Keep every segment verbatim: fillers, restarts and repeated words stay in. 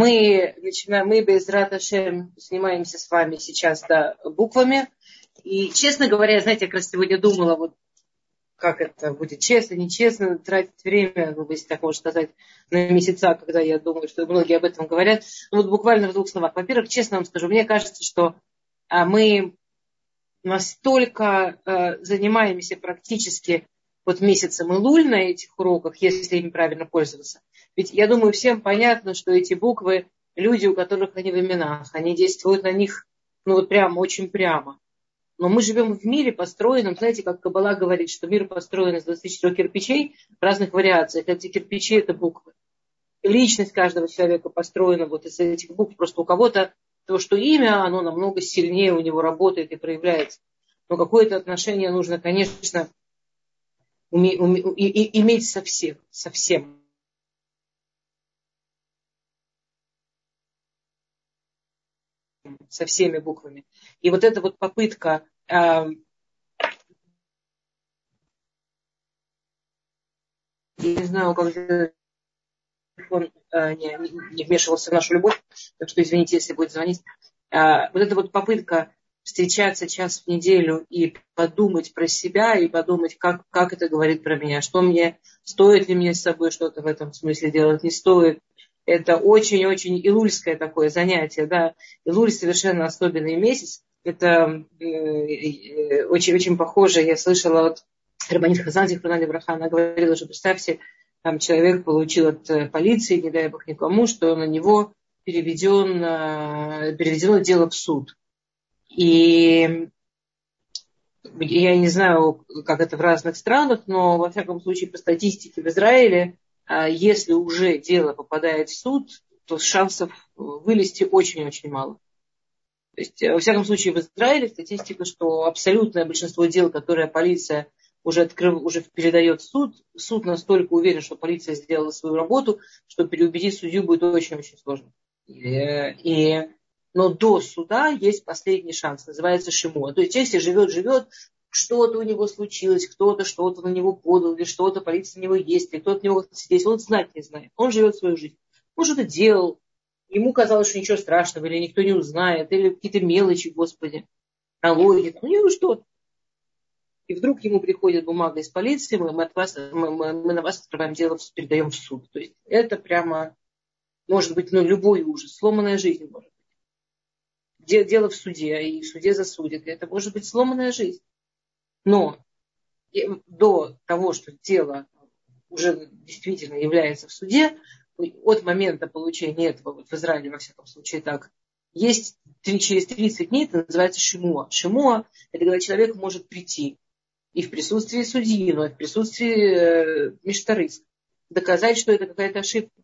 Мы начинаем, мы без Раташем занимаемся с вами сейчас, да, буквами. И, честно говоря, знаете, я как раз сегодня думала, вот как это будет честно, нечестно, тратить время, ну, если так можно сказать, на месяца, когда я думаю, что многие об этом говорят. Ну, вот буквально в двух словах. Во-первых, честно вам скажу, мне кажется, что а, мы настолько а, занимаемся практически вот месяцем Илуль на этих уроках, если ими правильно пользоваться. Ведь я думаю, всем понятно, что эти буквы, люди, у которых они в именах, они действуют на них, ну вот прямо, очень прямо. Но мы живем в мире построенном, знаете, как Каббала говорит, что мир построен из двадцати четырёх кирпичей в разных вариациях. Эти кирпичи – это буквы. И личность каждого человека построена вот из этих букв. Просто у кого-то то, что имя, оно намного сильнее у него работает и проявляется. Но какое-то отношение нужно, конечно, уме, уме, и, и, иметь со всем, со всем. Со всеми буквами. И вот эта вот попытка э, я не знаю, как телефон э, не, не вмешивался в нашу любовь, так что извините, если будет звонить. Э, вот эта вот попытка встречаться час в неделю и подумать про себя, и подумать, как, как это говорит про меня, что мне, стоит ли мне с собой что-то в этом смысле делать, не стоит. Это очень-очень илульское такое занятие, да. Илуль совершенно особенный месяц. Это очень-очень похоже. Я слышала от Рабанит Хазан, Зихрона Браха, она говорила, что представьте, там человек получил от полиции, не дай бог никому, что на него переведен, переведено дело в суд. И я не знаю, как это в разных странах, но во всяком случае по статистике в Израиле, если уже дело попадает в суд, то шансов вылезти очень-очень мало. То есть, во всяком случае, в Израиле статистика, что абсолютное большинство дел, которые полиция уже, открыв, уже передает в суд, суд настолько уверен, что полиция сделала свою работу, что переубедить судью будет очень-очень сложно. И, и, но до суда есть последний шанс, называется шимуа. То есть, если живет-живет, что-то у него случилось, кто-то что-то на него подал, или что-то полиция на него есть, или кто-то на него здесь, он знать не знает. Он живет свою жизнь. Он что-то делал, ему казалось, что ничего страшного, или никто не узнает, или какие-то мелочи, господи, налоги, ну не что-то. И вдруг ему приходит бумага из полиции, мы, мы, от вас, мы, мы, мы на вас открываем дело, передаем в суд. То есть это прямо, может быть, ну, любой ужас, сломанная жизнь может быть. Дело в суде, и в суде засудят. Это может быть сломанная жизнь. Но до того, что дело уже действительно является в суде, от момента получения этого, вот в Израиле, во всяком случае, так, есть через тридцать дней, это называется шимуа. Шимуа – это когда человек может прийти и в присутствии судьи, но и в присутствии э, миштарыска доказать, что это какая-то ошибка.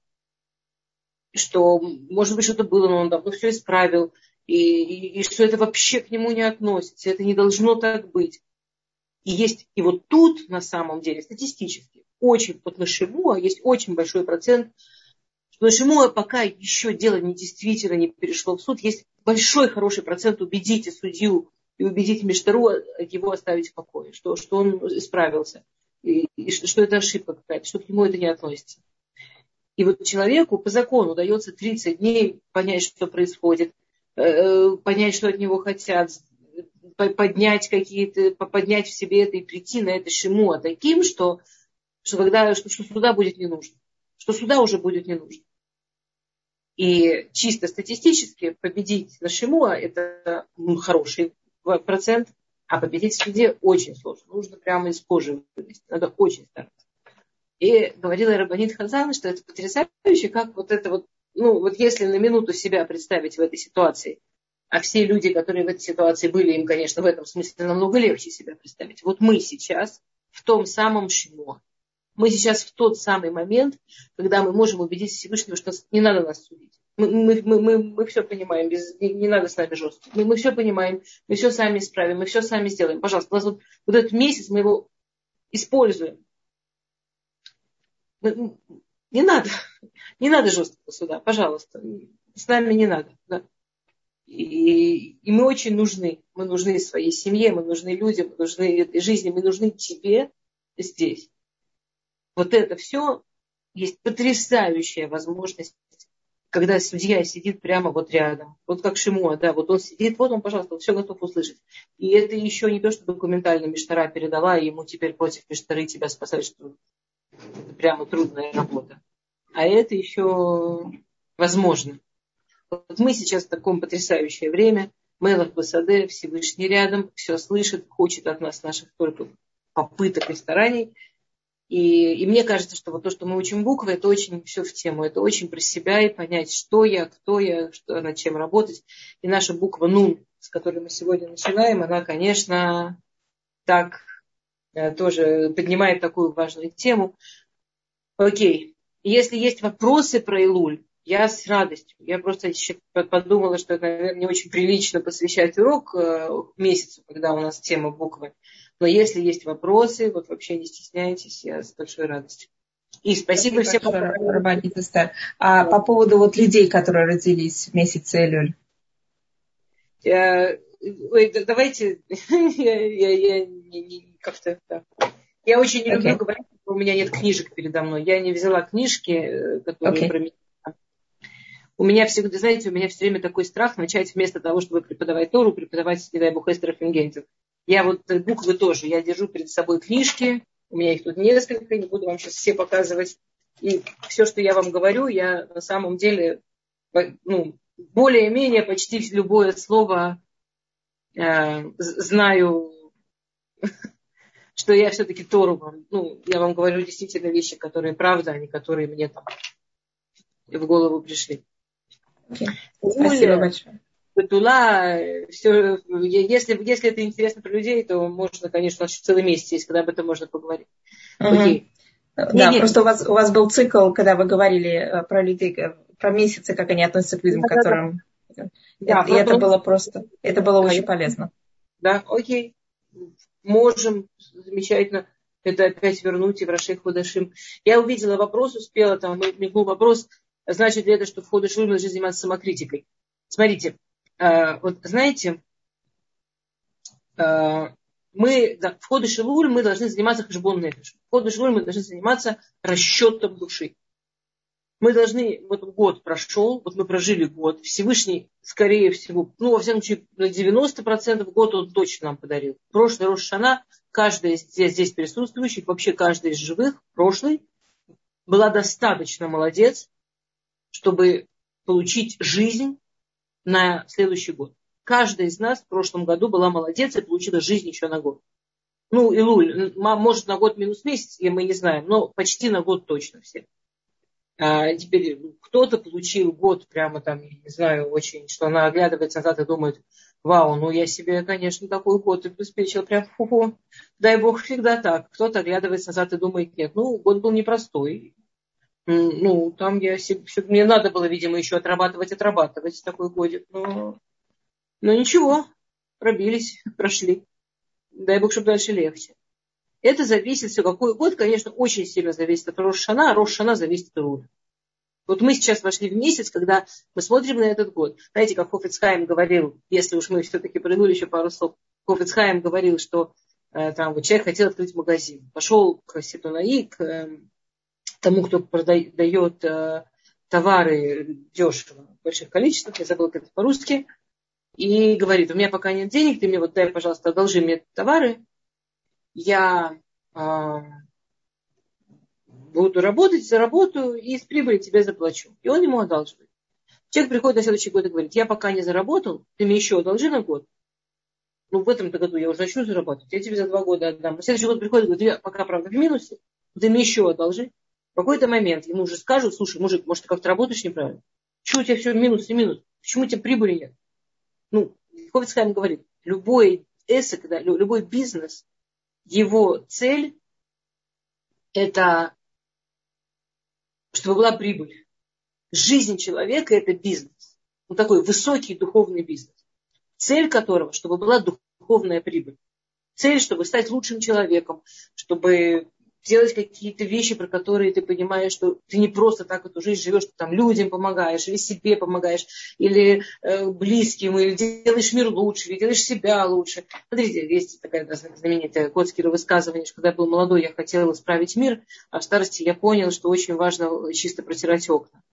Что, может быть, что-то было, но он давно все исправил, и, и, и что это вообще к нему не относится, это не должно так быть. И есть, и вот тут, на самом деле, статистически, очень, вот на шимуа есть очень большой процент, что на шимуа пока еще дело не действительно не перешло в суд, есть большой хороший процент убедите судью и убедить Миштару его оставить в покое, что, что он исправился, и, и что, что это ошибка какая-то, что к нему это не относится. И вот человеку по закону дается тридцать дней понять, что происходит, э, понять, что от него хотят, поднять какие-то, поднять в себе это и прийти на это шимуа таким, что, что, когда, что, что суда будет не нужно, что суда уже будет не нужно. И чисто статистически победить на шимуа это ну, хороший процент, а победить в суде очень сложно. Нужно прямо из кожи вылезть. Надо очень стараться. И говорила Рабанит Хазан, что это потрясающе, как вот это вот, ну вот если на минуту себя представить в этой ситуации, а все люди, которые в этой ситуации были, им, конечно, в этом смысле намного легче себя представить. Вот мы сейчас в том самом шимуа. Мы сейчас в тот самый момент, когда мы можем убедить Всевышнего, что не надо нас судить. Мы, мы, мы, мы, мы все понимаем, без, не, не надо с нами жестко. Мы, мы все понимаем, мы все сами исправим, мы все сами сделаем. Пожалуйста, у нас вот, вот этот месяц мы его используем. Мы, не надо, не надо жесткого суда, пожалуйста. С нами не надо. Да. И, и мы очень нужны. Мы нужны своей семье, мы нужны людям, мы нужны этой жизни, мы нужны тебе здесь. Вот это все есть потрясающая возможность когда судья сидит прямо вот рядом, вот как Шимуа, да, вот он сидит, вот он, пожалуйста, он все готов услышать. И это еще не то, что документально Миштара передала, и ему теперь против Миштары тебя спасать, что это прямо трудная работа. А это еще возможно. Вот мы сейчас в таком потрясающее время, Мелах Басаде, Всевышний рядом, все слышит, хочет от нас наших только попыток и стараний. И, и мне кажется, что вот то, что мы учим буквы, это очень все в тему. Это очень про себя и понять, что я, кто я, что, над чем работать. И наша буква Нун, с которой мы сегодня начинаем, она, конечно, так э, тоже поднимает такую важную тему. Окей. Если есть вопросы про Илуль, я с радостью. Я просто еще подумала, что это, наверное, не очень прилично посвящать урок э, месяцу, когда у нас тема буквы. Но если есть вопросы, вот вообще не стесняйтесь, я с большой радостью. И спасибо, спасибо всем. Большое, Рабанит Эстер. А по поводу вот людей, которые родились в месяце Элюль. Ой, давайте, я, я, я не, не, как-то, да. Я очень не люблю okay. говорить, что у меня нет книжек передо мной. Я не взяла книжки, которые okay. про меня. У меня всегда, знаете, у меня все время такой страх начать вместо того, чтобы преподавать Тору, преподавать, не дай бог, Эстер Фингентин. Я вот буквы тоже, я держу перед собой книжки, у меня их тут несколько, не буду вам сейчас все показывать. И все, что я вам говорю, я на самом деле, ну, более-менее почти любое слово э, знаю, что я все-таки Тору вам, ну, я вам говорю действительно вещи, которые правда, а не которые мне там в голову пришли. Okay. Спасибо большое. Тула, все, если, если это интересно про людей, то можно, конечно, у нас еще целый месяц есть, когда об этом можно поговорить. Угу. Окей. Да, не, не. Просто у вас, у вас был цикл, когда вы говорили про людей, про месяцы, как они относятся к людям, да, которым... Да, да. И это было просто, это было очень полезно. Да, окей. Можем, замечательно, это опять вернуть и в Рашей Ходашим. Я увидела вопрос, успела, там мигнул вопрос, значит ли это, что в Ходашим мы должны заниматься самокритикой. Смотрите, Uh, вот знаете, uh, мы, да, в Ходеш Элуль мы должны заниматься хешбон нефеш. В Ходеш Элуль мы должны заниматься расчетом души. Мы должны, вот год прошел, вот мы прожили год, Всевышний, скорее всего, ну, во всяком случае, на девяносто процентов год он точно нам подарил. Прошлый Рош Шана, каждая из здесь, здесь присутствующих, вообще каждая из живых, прошлый, была достаточно молодец, чтобы получить жизнь на следующий год. Каждая из нас в прошлом году была молодец и получила жизнь еще на год. Ну, Илуль, может на год минус месяц, и мы не знаем, но почти на год точно все. А теперь кто-то получил год прямо там, я не знаю, очень, что она оглядывается назад и думает, вау, ну я себе, конечно, такой год обеспечил, прям фу-фу. Дай бог всегда так. Кто-то оглядывается назад и думает, нет, ну год был непростой. Ну, там я себе, мне надо было, видимо, еще отрабатывать, отрабатывать такой годик. Но, но ничего, пробились, прошли. Дай бог, чтобы дальше легче. Это зависит, все какой год, конечно, очень сильно зависит от Рош Шана, а Рош Шана зависит от Илуля. Вот мы сейчас вошли в месяц, когда мы смотрим на этот год. Знаете, как Хофец Хаим говорил, если уж мы все-таки принули еще пару слов, Хофец Хаим говорил, что э, там вот человек хотел открыть магазин. Пошел к Ситунаи, к э, тому, кто продает э, товары дешево, в больших количествах, я забыла, как это по-русски, и говорит, у меня пока нет денег, ты мне вот дай, пожалуйста, одолжи мне товары, я э, буду работать, заработаю и с прибыли тебе заплачу. И он ему одалживает. Человек приходит на следующий год и говорит, я пока не заработал, ты мне еще одолжи на год. Ну, в этом году я уже начну зарабатывать, я тебе за два года отдам. На следующий год приходит и говорит, я пока, правда, в минусе, ты мне еще одолжи. В какой-то момент ему уже скажут, слушай, мужик, может, ты как-то работаешь неправильно? Почему у тебя все минус и минус? Почему у тебя прибыли нет? Ну, Хофец Хаим говорит, любой эсэк, да, любой бизнес, его цель это чтобы была прибыль. Жизнь человека это бизнес. Ну, такой высокий духовный бизнес. Цель которого, чтобы была духовная прибыль. Цель, чтобы стать лучшим человеком, чтобы делать какие-то вещи, про которые ты понимаешь, что ты не просто так эту жизнь живешь, что там людям помогаешь, или себе помогаешь, или э, близким, или делаешь мир лучше, или делаешь себя лучше. Смотрите, есть такая знаменитая Коцкера высказывание, что когда я был молодой, я хотела исправить мир, а в старости я понял, что очень важно чисто протирать окна.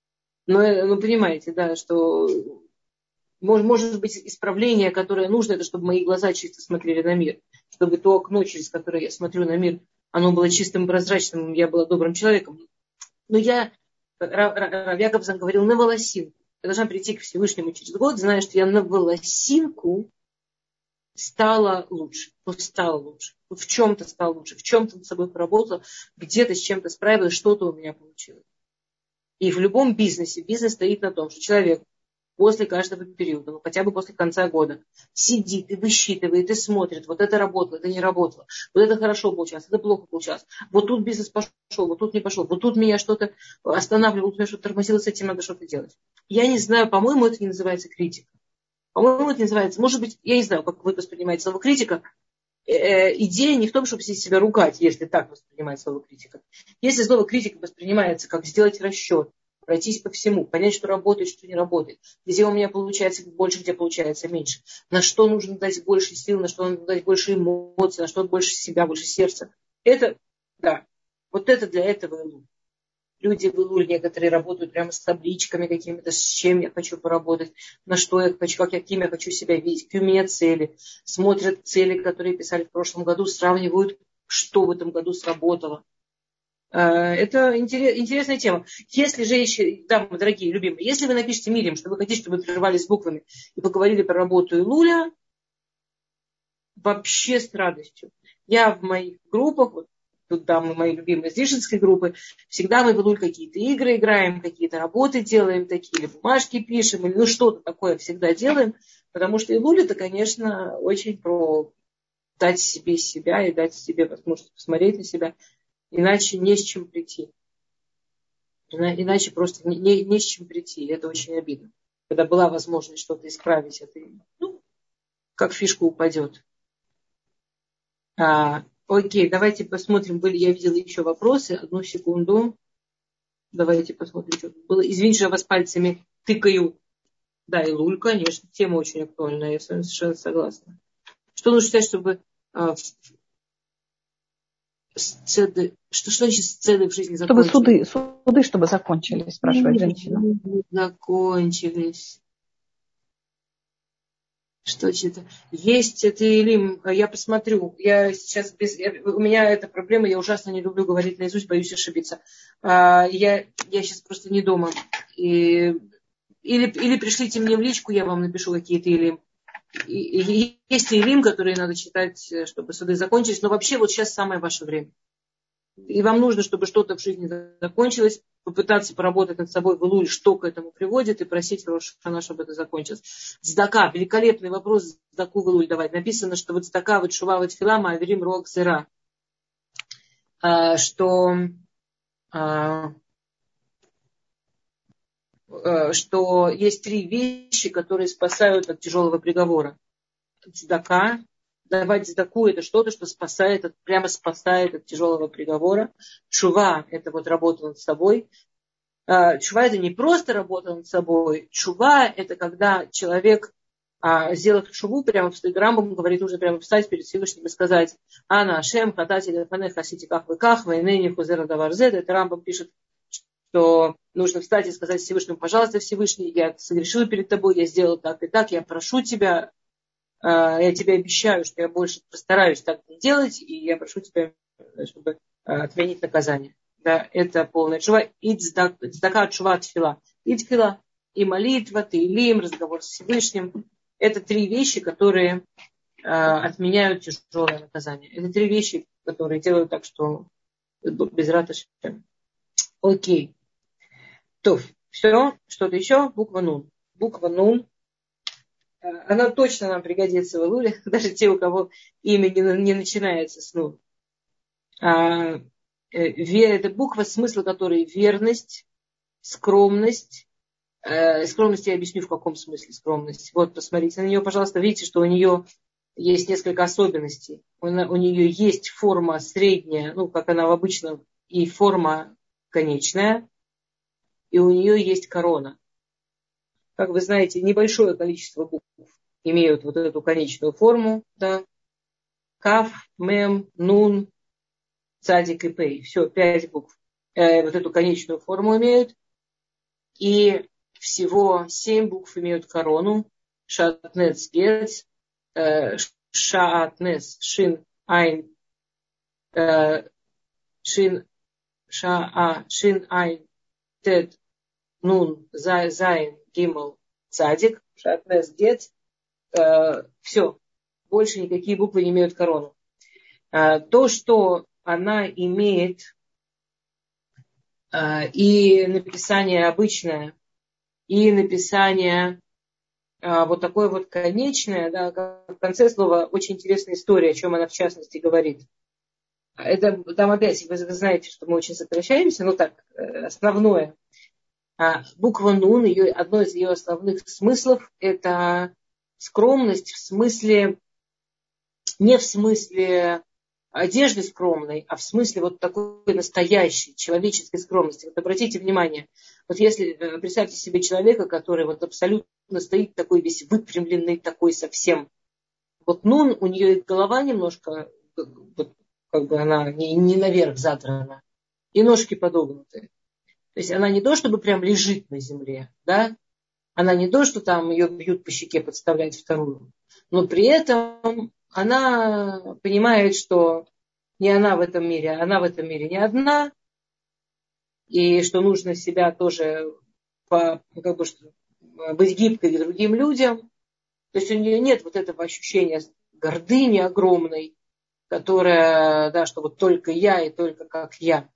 Но, ну, понимаете, да, что может, может быть исправление, которое нужно, это чтобы мои глаза чисто смотрели на мир. Чтобы то окно, через которое я смотрю на мир, оно было чистым, прозрачным, я была добрым человеком. Но я, Рав Яковсон говорил, на волосинку. Я должна прийти к Всевышнему через год, зная, что я на волосинку стала лучше. Ну, стала лучше. В чем-то стала лучше. В чем-то над собой поработала. Где-то с чем-то справилась, что-то у меня получилось. И в любом бизнесе бизнес стоит на том, что человек после каждого периода, ну хотя бы после конца года, сидит и высчитывает, и смотрит, вот это работало, это не работало, вот это хорошо получалось, это плохо получалось, вот тут бизнес пошел, вот тут не пошел, вот тут меня что-то останавливало, вот меня что-то тормозило, с этим надо что-то делать. Я не знаю, по-моему, это не называется критика. По-моему, это не называется, может быть, я не знаю, как вы воспринимаете слово критика. Э, идея не в том, чтобы себя ругать, если так воспринимать слово критика. Если слово критика воспринимается как сделать расчет, пройтись по всему, понять, что работает, что не работает, где у меня получается больше, где получается меньше, на что нужно дать больше сил, на что нужно дать больше эмоций, на что больше себя, больше сердца. Это, да, вот это для этого и лучше. Люди в Илуле некоторые работают прямо с табличками какими-то, с чем я хочу поработать, на что я хочу, как я, кем я хочу себя видеть, какие у меня цели. Смотрят цели, которые писали в прошлом году, сравнивают, что в этом году сработало. Это интересная тема. Если женщины, дамы, дорогие, любимые, если вы напишите Мирим, что вы хотите, чтобы вы прервались буквами и поговорили про работу Илуля, вообще с радостью. Я в моих группах, вот тут дамы мои любимые из Лишинской группы, всегда мы в Илуль какие-то игры играем, какие-то работы делаем такие, или бумажки пишем, или ну что-то такое всегда делаем, потому что Илуль это, конечно, очень про дать себе себя и дать себе возможность посмотреть на себя. Иначе не с чем прийти. Иначе просто не, не, не с чем прийти. Это очень обидно. Когда была возможность что-то исправить, это ну, как фишка упадет. А, окей, давайте посмотрим. Были, я видела еще вопросы. Одну секунду. Давайте посмотрим, что тут было. Извините, что я вас пальцами тыкаю. Да, и Илуль, конечно. Тема очень актуальная. Я с вами совершенно согласна. Что нужно считать, чтобы... А, Сцеды, что, что значит сцеды в жизни закончились? Чтобы суды, суды чтобы закончились, спрашивает женщина. Закончились. Что это? Есть это или я посмотрю. Я сейчас без, я, у меня эта проблема, я ужасно не люблю говорить наизусть, боюсь ошибиться. А, я, я сейчас просто не дома. И, или, или пришлите мне в личку, я вам напишу какие-то или И, и есть илим, которые надо читать, чтобы суды закончились. Но вообще вот сейчас самое ваше время. И вам нужно, чтобы что-то в жизни закончилось, попытаться поработать над собой в Илуль, что к этому приводит, и просить Рош Хашана, чтобы это закончилось. Цдака, великолепный вопрос, цдаку в Илуль давать. Написано, что вот цдака, вот шува, вот фила, мааверим рог зера. Что, что есть три вещи, которые спасают от тяжелого приговора. Цдака, давать цдаку это что-то, что спасает, прямо спасает от тяжелого приговора. Чува это вот работа над собой. Чува это не просто работа над собой. Чува это когда человек, сделав чуву, прямо в Рамбам говорит, нужно прямо встать перед Всевышним и сказать: Ана Ашем, хатати лефанех, хасити ках веках, вейнени хузера даварзет. Это Рамбам пишет, что нужно встать и сказать Всевышнему: пожалуйста, Всевышний, я согрешил перед тобой, я сделал так и так, я прошу тебя, я тебе обещаю, что я больше постараюсь так не делать, и я прошу тебя, чтобы отменить наказание. Да, это полная чува. И цдака, чува, тфила. И тфила, и молитва, теилим, разговор с Всевышним. Это три вещи, которые отменяют тяжелое наказание. Это три вещи, которые делают так, что без раташи. Окей. То, все. Что-то еще? Буква Нун. Буква Нун. Она точно нам пригодится в Илуле, даже те, у кого имя не, не начинается с Нун. А, вера, это буква, смысл которой верность, скромность. Э, скромность я объясню, в каком смысле скромность. Вот, посмотрите на нее, пожалуйста. Видите, что у нее есть несколько особенностей. У, у нее есть форма средняя, ну, как она обычно, и форма конечная. И у нее есть корона. Как вы знаете, небольшое количество букв имеют вот эту конечную форму. Да? Каф, мем, нун, цадик и пей. Все, пять букв. Э, вот эту конечную форму имеют. И всего семь букв имеют корону. Шаатнес гец, шаатнес, шин, айн, шин, шаа, шин, айн, тет, нун, зай, зайн, гимл, цадик, шаатнес гец. Все. Больше никакие буквы не имеют корону. То, что она имеет и написание обычное, и написание вот такое вот конечное, да, в конце слова очень интересная история, о чем она в частности говорит. Это, там опять, вы знаете, что мы очень сокращаемся, но так, основное. Буква Нун, ее, одно из ее основных смыслов, это скромность в смысле, не в смысле одежды скромной, а в смысле вот такой настоящей человеческой скромности. Вот обратите внимание, вот если представьте себе человека, который вот абсолютно стоит такой весь выпрямленный, такой совсем. Вот Нун, у нее голова немножко, вот, как бы она не, не наверх задрана, и ножки подогнутые. То есть она не то, чтобы прям лежит на земле, да, она не то, что там ее бьют по щеке, подставляют вторую, но при этом она понимает, что не она в этом мире, она в этом мире не одна, и что нужно себя тоже по, как бы, быть гибкой к другим людям. То есть у нее нет вот этого ощущения гордыни огромной, которая, да, что вот только я и только как я.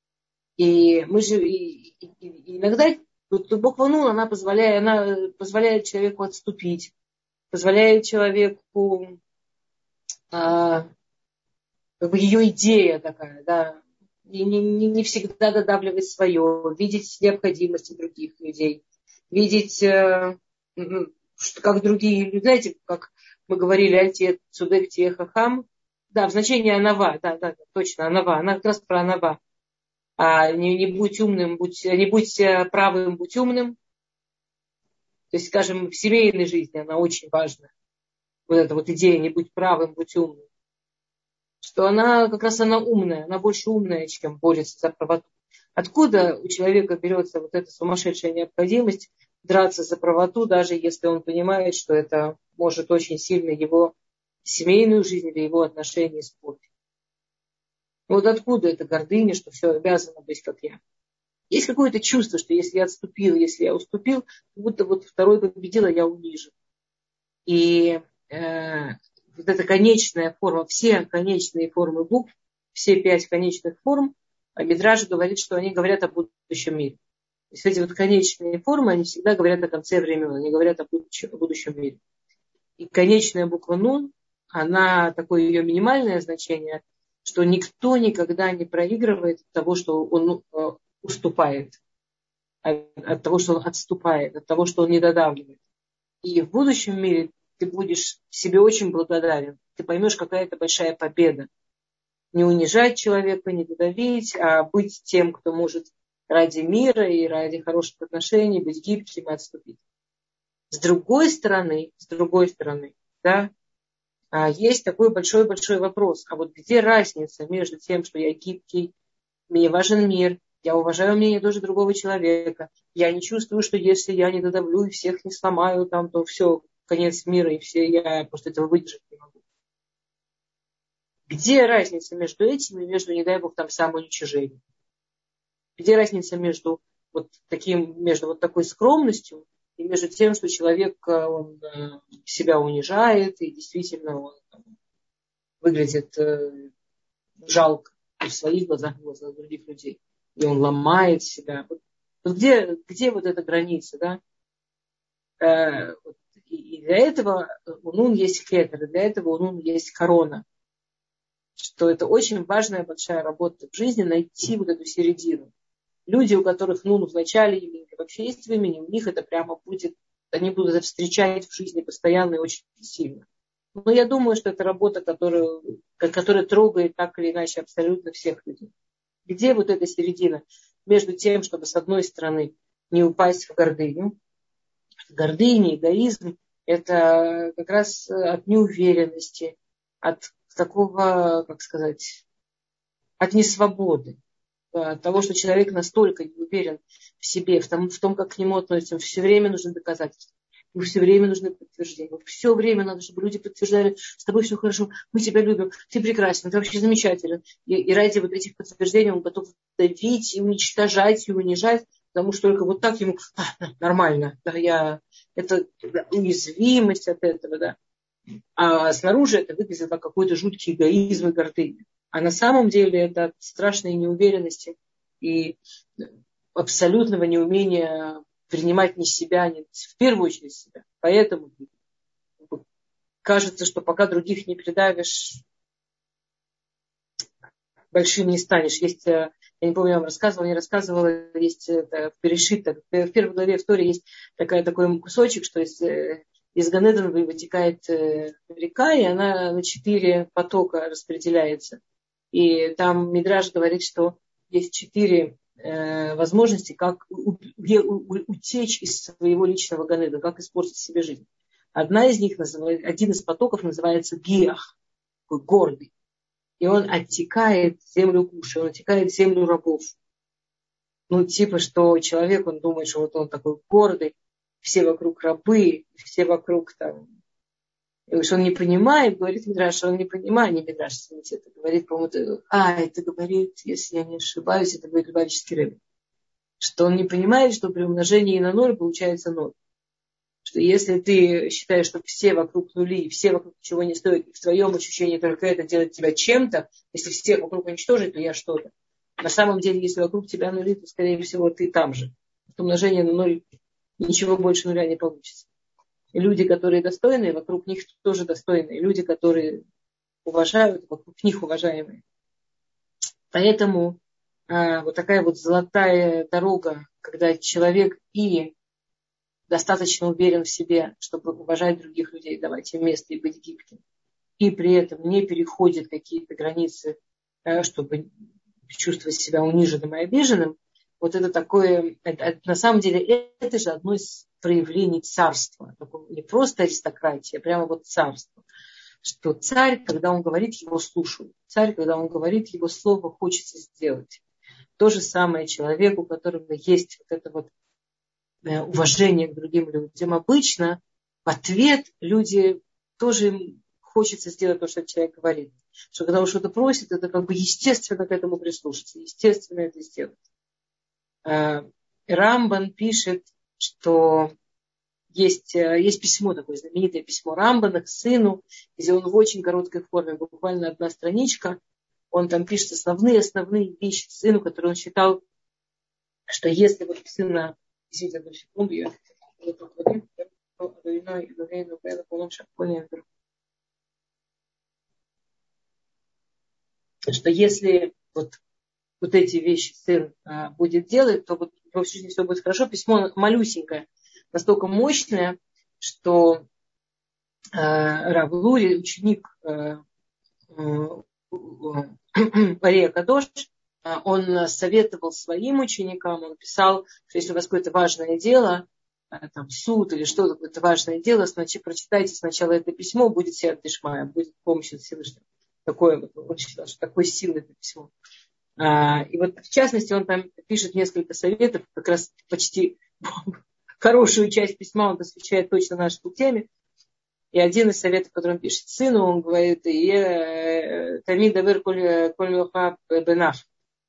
И мы же и, и, и иногда вот, буква Нун, она позволяет, она позволяет человеку отступить, позволяет человеку а, как бы ее идея такая, да, не, не, не всегда додавливать свое, видеть необходимости других людей, видеть, э, что, как другие люди, знаете, как мы говорили, альте цудек техахам, да, в значении анава, да, да, точно, анава, она как раз про анава. А не, не будь умным, будь, не будь правым, будь умным. То есть, скажем, в семейной жизни она очень важна. Вот эта вот идея не будь правым, будь умным. Что она как раз она умная, она больше умная, чем борется за правоту. Откуда у человека берется вот эта сумасшедшая необходимость драться за правоту, даже если он понимает, что это может очень сильно его семейную жизнь или его отношения испортить. Вот откуда эта гордыня, что все обязано быть как я. Есть какое-то чувство, что если я отступил, если я уступил, как будто вот второй победил, а я унижен. И э, вот эта конечная форма, все конечные формы букв, все пять конечных форм, Мидраш говорит, что они говорят о будущем мире. То есть эти вот конечные формы, они всегда говорят о конце времен, они говорят о будущем, о будущем мире. И конечная буква Нун, она, такое ее минимальное значение, что никто никогда не проигрывает от того, что он уступает, от, от того, что он отступает, от того, что он не додавливает. И в будущем мире ты будешь себе очень благодарен. Ты поймешь, какая это большая победа. Не унижать человека, не додавить, а быть тем, кто может ради мира и ради хороших отношений быть гибким и отступить. С другой стороны, с другой стороны, да, есть такой большой-большой вопрос. А вот где разница между тем, что я гибкий, мне важен мир, я уважаю мнение тоже другого человека, я не чувствую, что если я не додавлю и всех не сломаю, там, то все, конец мира, и все, я просто этого выдержать не могу. Где разница между этим и между, не дай бог, там самоуничижением? Где разница между вот таким, между вот такой скромностью и между тем, что человек он, себя унижает и действительно он выглядит жалко в своих глазах, в глазах других людей, и он ломает себя. Вот, вот где, где вот эта граница, да? Э, вот, и, и для этого у Нун есть кетер, и для этого у Нун есть корона. Что это очень важная большая работа в жизни, найти вот эту середину. Люди, у которых Нун в начале имени, вообще есть в имени, у них это прямо будет, они будут это встречать в жизни постоянно и очень сильно. Но я думаю, что это работа, которую, которая трогает так или иначе абсолютно всех людей. Где вот эта середина между тем, чтобы с одной стороны не упасть в гордыню. Гордыня, эгоизм – это как раз от неуверенности, от такого, как сказать, от несвободы. от того, что человек настолько не уверен в себе, в том, в том, как к нему относятся, все время нужны доказательства. Ему все время нужны подтверждения. Все время надо, чтобы люди подтверждали, с тобой все хорошо, мы тебя любим, ты прекрасен, ты вообще замечателен. И, и ради вот этих подтверждений он готов давить и уничтожать, и унижать, потому что только вот так ему а, нормально. Да, я, это да, уязвимость от этого, да. А снаружи это выглядит как какой-то жуткий эгоизм и гордыня. А на самом деле это от страшной неуверенности и абсолютного неумения принимать не себя, не, в первую очередь себя. Поэтому кажется, что пока других не придавишь, большим не станешь. Есть, я не помню, я вам рассказывала, не рассказывала, есть это, перешито. В первой главе в Торе есть такая, такой кусочек, что из, из Ганедана вытекает река, и она на четыре потока распределяется. И там Мидраш говорит, что есть четыре э, возможности, как у, у, у, утечь из своего личного Ганеда, как испортить себе жизнь. Одна из них, называется, один из потоков называется Гиах, такой гордый. И он оттекает землю куши, он оттекает землю рабов. Ну, типа, что человек, он думает, что вот он такой гордый, все вокруг рабы, все вокруг там... И уж он не понимает, говорит Мидраш, он не понимает, не Мидраш, извините, это говорит, по-моему, а, это говорит, если я не ошибаюсь, это говорит Любавический Ребе, что он не понимает, что при умножении на ноль получается ноль. Что если ты считаешь, что все вокруг нули, все вокруг ничего не стоят, и в твоем ощущении только это делает тебя чем-то, если всех вокруг уничтожить, то я что-то. На самом деле, если вокруг тебя нули, то, скорее всего, ты там же. От умножения на ноль ничего больше нуля не получится. И люди, которые достойные, вокруг них тоже достойные. Люди, которые уважают, вокруг них уважаемые. Поэтому а, вот такая вот золотая дорога, когда человек и достаточно уверен в себе, чтобы уважать других людей, давать им место и быть гибким, и при этом не переходит какие-то границы, чтобы чувствовать себя униженным и обиженным, вот это такое, это, это, на самом деле, это же одно из проявлений царства. Не просто аристократия, а прямо вот царство. Что царь, когда он говорит, его слушают. Царь, когда он говорит, его слово хочется сделать. То же самое человеку, у которого есть вот это вот уважение к другим людям. Обычно в ответ люди тоже им хочется сделать то, что человек говорит. Что когда он что-то просит, это как бы естественно к этому прислушаться, естественно это сделать. Рамбан пишет, что есть, есть письмо, такое знаменитое письмо Рамбана к сыну, где он в очень короткой форме, буквально одна страничка, он там пишет основные-основные вещи сыну, которые он считал, что если вот сына, извините, одну секунду, я что если вот вот эти вещи сын а, будет делать, то вот во всей жизни все будет хорошо. Письмо малюсенькое, настолько мощное, что а, Рав Лури, ученик а, Ария Кадош, а, он советовал своим ученикам, он писал, что если у вас какое-то важное дело, а, там суд или что-то, какое-то важное дело, значит, прочитайте сначала это письмо, будет сиат дишмая, будет помощь от Всевышнего. Такое вот, он считал, что такой силы это письмо. И вот в частности он там пишет несколько советов, как раз почти хорошую часть письма он посвящает точно нашей теме. И один из советов, который он пишет сыну, он говорит, Тамид давер коль лоха бенав.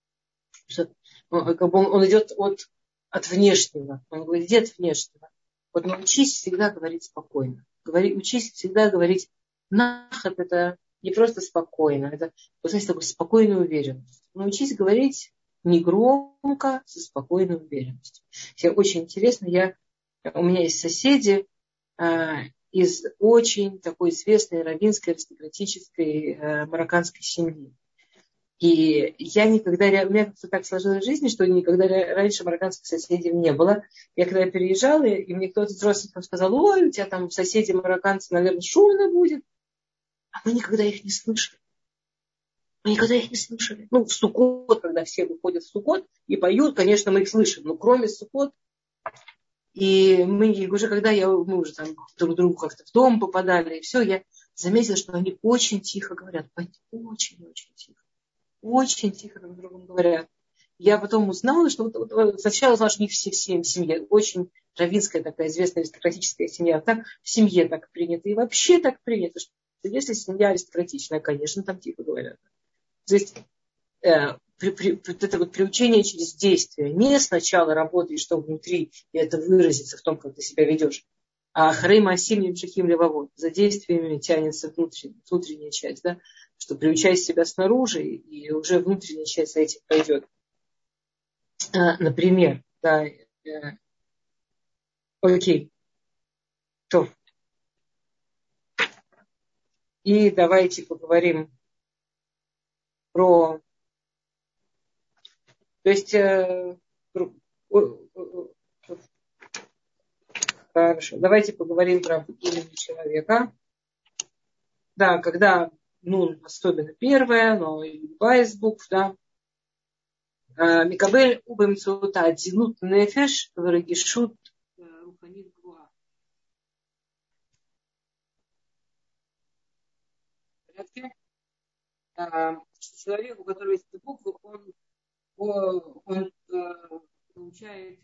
Он идет от, от внешнего. Он говорит, иди от внешнего. Вот научись всегда говорить спокойно. Говори, учись всегда говорить нахат, это не просто спокойно, это, вот знаете, такой спокойной уверенностью. Научись говорить негромко, со спокойной уверенностью. Все очень интересно, я, у меня есть соседи э, из очень такой известной раввинской аристократической э, марокканской семьи. И я никогда, у меня как-то так сложилось в жизни, что никогда раньше марокканских соседей не было. Я когда переезжала, и мне кто-то из родственников сказал, ой, у тебя там соседи марокканцы, наверное, шумно будет. А мы никогда их не слышали. Мы никогда их не слышали. Ну, в Суккот, когда все выходят в Суккот и поют, конечно, мы их слышим. Но кроме Суккот. И мы уже, когда я, мы уже там друг к другу как-то в дом попадали, и все, я заметила, что они очень тихо говорят. Очень-очень тихо. Очень тихо друг с другом говорят. я потом узнала, что вот, вот, сначала узнала, что не все, все в семье. Очень раввинская такая известная аристократическая семья. Так в семье так принято. И вообще так принято, что если семья аристократичная, конечно, там тихо говорят. То есть э, при, при, вот это вот приучение через действие. Не сначала работаешь, что внутри, и это выразится в том, как ты себя ведешь. А Харейма Асим Шахим Левовод. За действиями тянется внутренняя, внутренняя часть. Да? Что приучай себя снаружи, и уже внутренняя часть за этим пойдет. Например, да, э, окей, то. И давайте поговорим про, то есть, э, про, хорошо, давайте поговорим про имя человека. Да, когда, ну, особенно первое, но и любая из букв, да. Микабель убемцута адзинут нефеш врагишут руханит гуа. Человек, у которого есть буквы, он, он, он получает...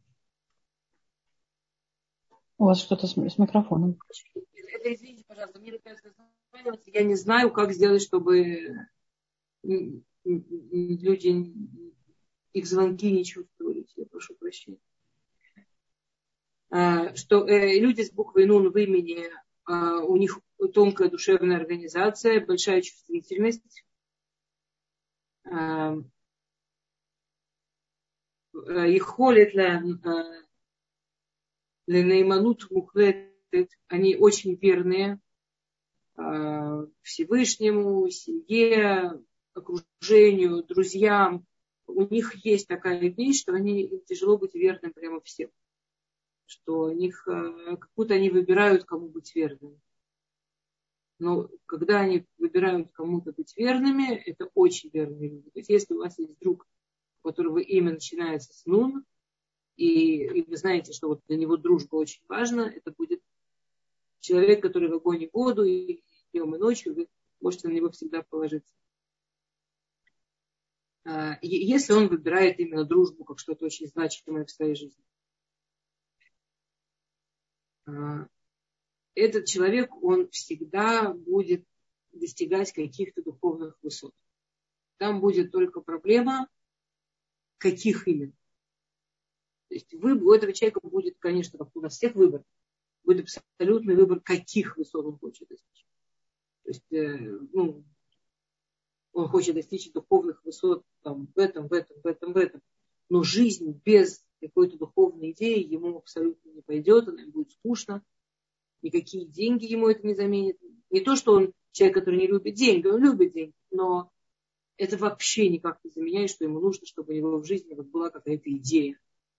У вас что-то с, с микрофоном. Это, извините, пожалуйста, мне рассказывается, я не знаю, как сделать, чтобы люди их звонки не чувствовали. Я прошу прощения. Что э, люди с буквой Нун в имени, э, у них тонкая душевная организация, большая чувствительность. Э, их холит Ленейманут мухлетет, они очень верные э, Всевышнему, семье, окружению, друзьям. У них есть такая вещь, что они, им тяжело быть верным прямо всем. Что у них, э, как будто они выбирают, кому быть верными. Но когда они выбирают кому-то быть верными, это очень верные люди. То есть если у вас есть друг, у которого имя начинается с Нун, и, и вы знаете, что вот для него дружба очень важна, это будет человек, который в огонь и воду, и днем и ночью, вы можете на него всегда положиться. Если он выбирает именно дружбу как что-то очень значимое в своей жизни. Этот человек, он всегда будет достигать каких-то духовных высот. Там будет только проблема, каких именно. То есть вы, у этого человека будет, конечно, как у нас всех выбор, будет абсолютный выбор, каких высот он хочет достичь. То есть, ну, он хочет достичь духовных высот там, в этом, в этом, в этом, в этом. Но жизнь без какой-то духовной идеи ему абсолютно не пойдет, она ему будет скучно. Никакие деньги ему это не заменят. Не то, что он человек, который не любит деньги, он любит деньги, но это вообще никак не заменяет, что ему нужно, чтобы у него в жизни вот была какая-то идея.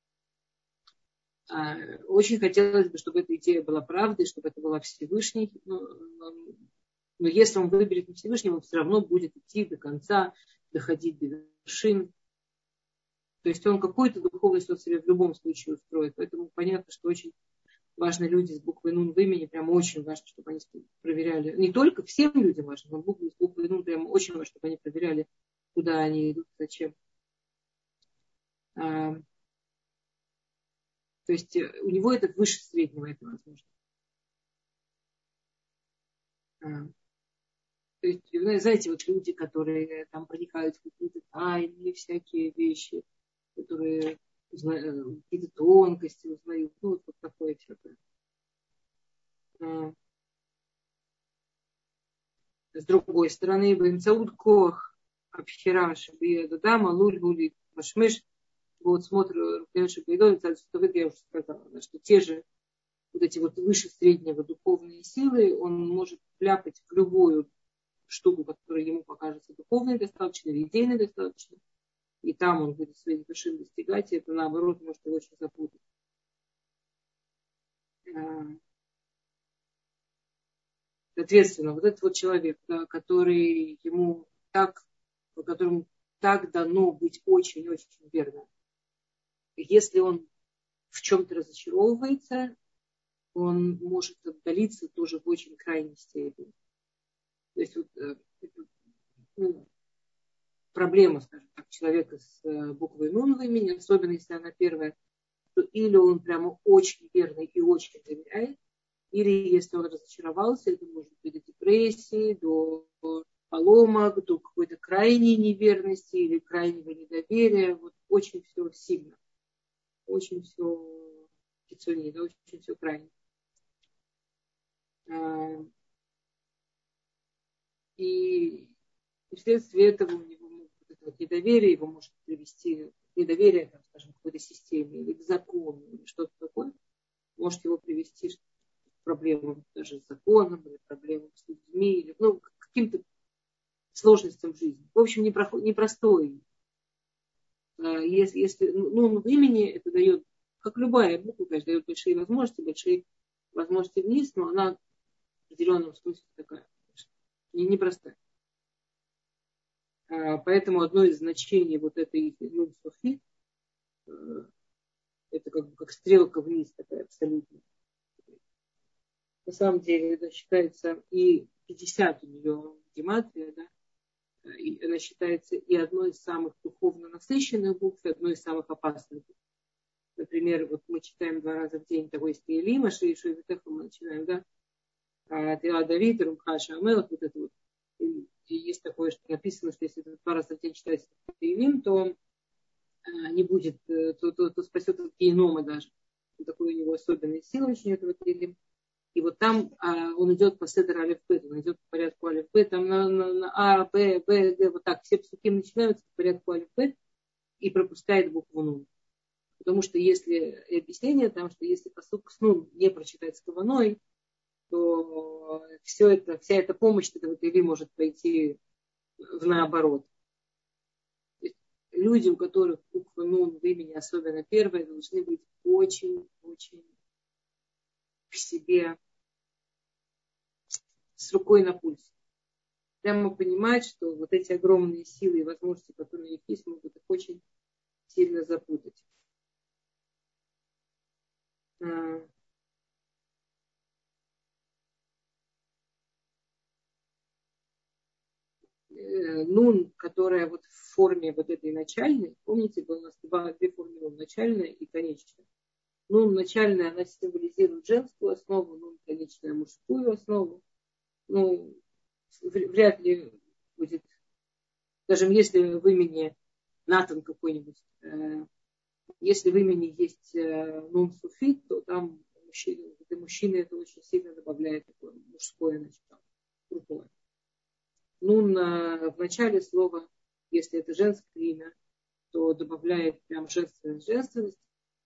Очень хотелось бы, чтобы эта идея была правдой, чтобы это была Всевышний. Но, но если он выберет не Всевышнего, он все равно будет идти до конца, доходить до вершин. То есть он какую-то духовность от себя в любом случае устроит. Поэтому понятно, что очень важны люди с буквой Нун в имени. Прям очень важно, чтобы они проверяли. Не только всем людям важно, но буквы с буквой Нун прям очень важно, чтобы они проверяли, куда они идут, зачем. То есть у него это выше среднего, это возможно. То есть, знаете, вот люди, которые там проникают в какие-то тайные всякие вещи, которые узнают, какие-то тонкости узнают, ну, вот, вот такое всякое. С другой стороны, Бенцаут Кох, Абхираш, Дама, Луль, Гули, Машмеш, вот смотрю, конечно, я уже сказала, что те же вот эти вот выше среднего духовные силы, он может вляпать в любую штуку, которая ему покажется духовной достаточно, или идейной достаточно, и там он будет своих вершин достигать, и это наоборот может его очень запутать. Соответственно, вот этот вот человек, да, который ему так, которому так дано быть очень-очень верным. Если он в чем-то разочаровывается, он может отдалиться тоже в очень крайней степени. То есть вот, ну, проблема, скажем так, человека с буквой нун в имени, особенно если она первая, то или он прямо очень верный и очень доверяет, или если он разочаровался, это может быть до депрессии, до поломок, до какой-то крайней неверности или крайнего недоверия. Вот очень все сильно. Очень все кицуни, да, очень все крайне. И вследствие этого у него вот это вот недоверие, его может привести недоверие, там, скажем, к какой-то системе или к закону, или что-то такое, может его привести к проблемам даже с законом, или проблемам с людьми, или ну, к каким-то сложностям в жизни. В общем, непростой. Если, если ну, в имени это дает, как любая буква, конечно, дает большие возможности, большие возможности вниз, но она в определенном смысле такая, не непростая. Поэтому одно из значений вот этой нун софи, это как бы как стрелка вниз такая абсолютно. На самом деле это считается и пятьдесят у нее гематрия, да, и она считается и одной из самых духовно насыщенных букв, и одной из самых опасных букв. Например, вот мы читаем два раза в день того есть Теилим, Ашри Шуевитеха мы начинаем, да, Теа Давид, Румхаша Амелах, вот это вот. И есть такое, что написано, что если два раза в день читать Теилим, то не будет, то, то, то спасет от генома даже. Такой у него особенная сила очень этого Теилим. И вот там а, он идет по седер алифбет, он идет по порядку алифбет, там на, на, на А, Б, Б, Г, вот так все псуки начинаются по порядку алифбет и пропускает букву нун. Потому что если, и объяснение там, что если пасук с нун не прочитать с каваной, то все это, вся эта помощь этого Тейли может пойти в наоборот. Люди, у которых буква нун в имени, особенно первая, должны быть очень-очень к себе с рукой на пульсе. Прямо понимать, что вот эти огромные силы и возможности, которые у них есть, могут их очень сильно запутать. Нун, которая вот в форме вот этой начальной, помните, у нас два, две формы нун, начальная и конечная. Нун начальная, она символизирует женскую основу, нун конечная мужскую основу. Ну, вряд ли будет, скажем, если в имени Натан какой-нибудь, э, если в имени есть э, нун суфит, то там мужчина, для мужчины это очень сильно добавляет такое мужское начало, крутое. Нун э, в начале слова, если это женское имя, то добавляет прям женственность, женственность.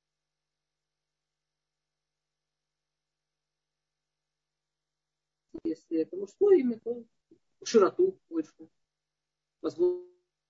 Если это мужское имя, то широту больше. Возможно.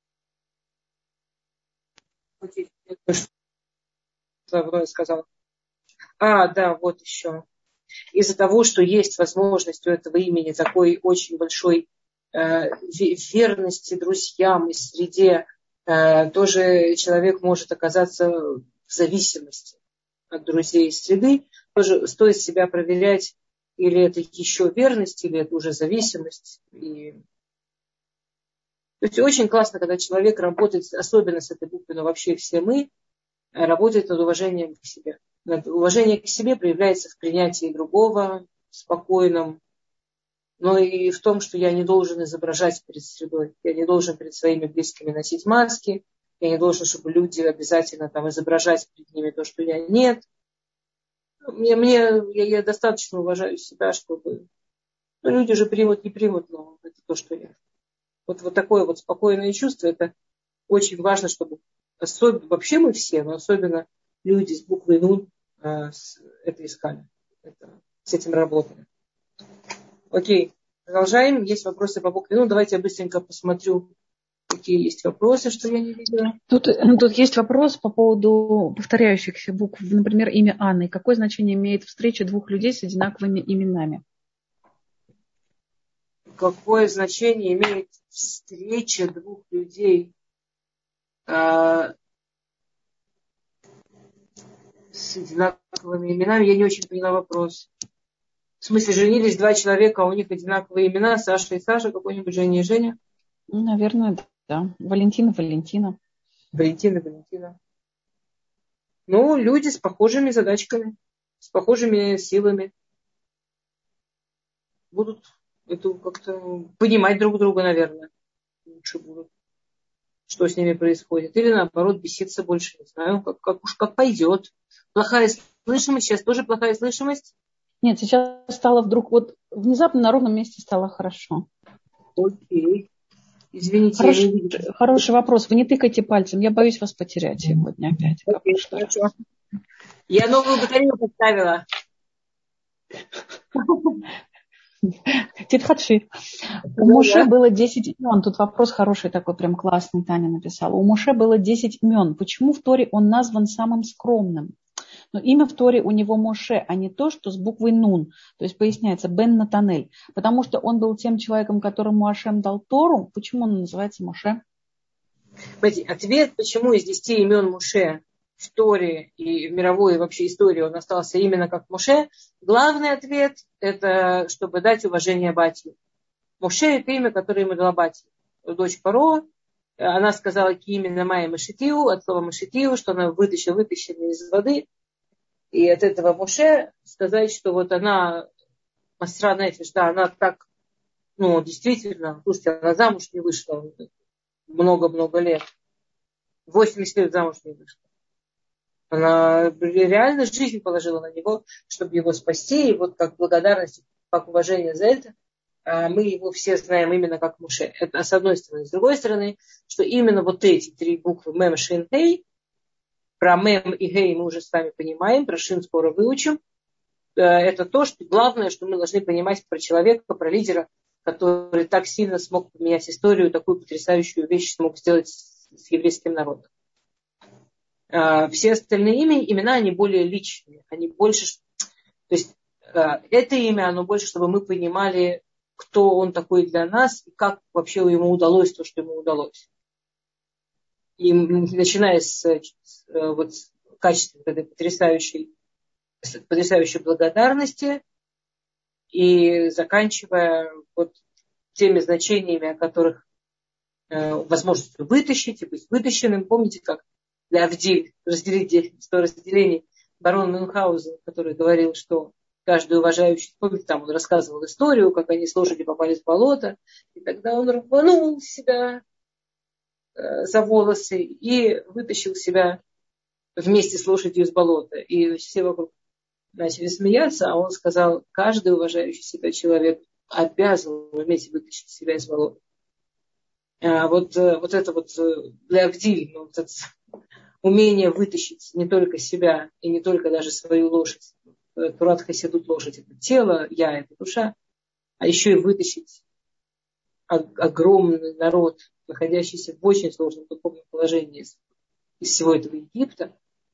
Что я сказала? А, да, вот еще. Из-за того, что есть возможность у этого имени такой очень большой э, верности друзьям и среде, э, тоже человек может оказаться в зависимости от друзей и среды. Тоже стоит себя проверять, или это еще верность, или это уже зависимость. И... То есть очень классно, когда человек работает, особенно с этой буквой, но вообще все мы, работает над уважением к себе. Уважение к себе проявляется в принятии другого, спокойном, но и в том, что я не должен изображать перед средой. Я не должен перед своими близкими носить маски. Я не должен, чтобы люди обязательно там изображать перед ними то, что я нет. Мне, мне, я, я достаточно уважаю себя, чтобы... Ну, люди же примут, не примут, но это то, что я. Вот, вот такое вот спокойное чувство, это очень важно, чтобы особенно, вообще мы все, но особенно люди с буквой нун э, это искали. Это, с этим работали. Окей, продолжаем. Есть вопросы по букве нун. Давайте я быстренько посмотрю, какие есть вопросы, что я не видела. Тут, тут есть вопрос по поводу повторяющихся букв. Например, имя Анны. Какое значение имеет встреча двух людей с одинаковыми именами? Какое значение имеет встреча двух людей э, с одинаковыми именами? Я не очень поняла вопрос. В смысле, женились два человека, а у них одинаковые имена, Саша и Саша, какой-нибудь Женя и Женя? Наверное, Да, Валентина, Валентина. Валентина, Валентина. Ну, люди с похожими задачками, с похожими силами будут это как-то понимать друг друга, наверное, лучше будут, что с ними происходит. Или наоборот, беситься больше, не знаю, как, как уж как пойдет. Плохая слышимость, сейчас тоже плохая слышимость. Нет, сейчас стало вдруг, вот внезапно на ровном месте стало хорошо. Окей. Извините, Хорош, я не вижу. Хороший вопрос. Вы не тыкайте пальцем. Я боюсь вас потерять сегодня опять. Окей, хорошо. Я новую батарею поставила. Титхадши. У Моше было десять имен. Тут вопрос хороший такой, прям классный, Таня написала. У Моше было десять имен. Почему в Торе он назван самым скромным? Но имя в Торе у него Моше, а не то, что с буквой Нун. То есть поясняется Бен Натанель. Потому что он был тем человеком, которому Ашем дал Тору. Почему он называется Моше? Ответ, почему из десяти имен Моше в Торе и в мировой вообще истории он остался именно как Моше. Главный ответ – это чтобы дать уважение Батье. Моше – это имя, которое ему дала Батья, дочь Паро. Она сказала именно Майя Машитиу, от слова Машитиу, что она вытащила, вытащена из воды. И от этого Моше сказать, что вот она, Масра Нефиш, да, она так, ну, действительно, слушайте, она замуж не вышла много-много лет. восемьдесят лет замуж не вышла. Она реально жизнь положила на него, чтобы его спасти. И вот как благодарность, как уважение за это, мы его все знаем именно как Моше. Это с одной стороны. С другой стороны, что именно вот эти три буквы Мем, Шин, Хей, про Мем и Хей мы уже с вами понимаем, про Шин скоро выучим. Это то, что главное, что мы должны понимать про человека, про лидера, который так сильно смог поменять историю, такую потрясающую вещь смог сделать с еврейским народом. Все остальные имя, имена, они более личные, они больше, то есть это имя, оно больше, чтобы мы понимали, кто он такой для нас и как вообще ему удалось то, что ему удалось. И начиная с, с вот, качества этой потрясающей, потрясающей благодарности и заканчивая вот теми значениями, о которых э, возможностью вытащить и быть вытащенным. Помните, как для Авдиль разделить сто разделений барон Мюнхгаузен, который говорил, что каждый уважающий, помните, там он рассказывал историю, как они с лошади попали в болото, и тогда он рванул себя э, за волосы и вытащил себя вместе с лошадью из болота. И все вокруг начали смеяться, а он сказал, каждый уважающий себя человек обязан уметь вытащить себя из болота. А вот, вот это вот для Авдиль, ну, вот это умение вытащить не только себя и не только даже свою лошадь. Турат Хасидут лошадь это тело, я это душа, а еще и вытащить огромный народ, находящийся в очень сложном духовном положении из всего этого Египта.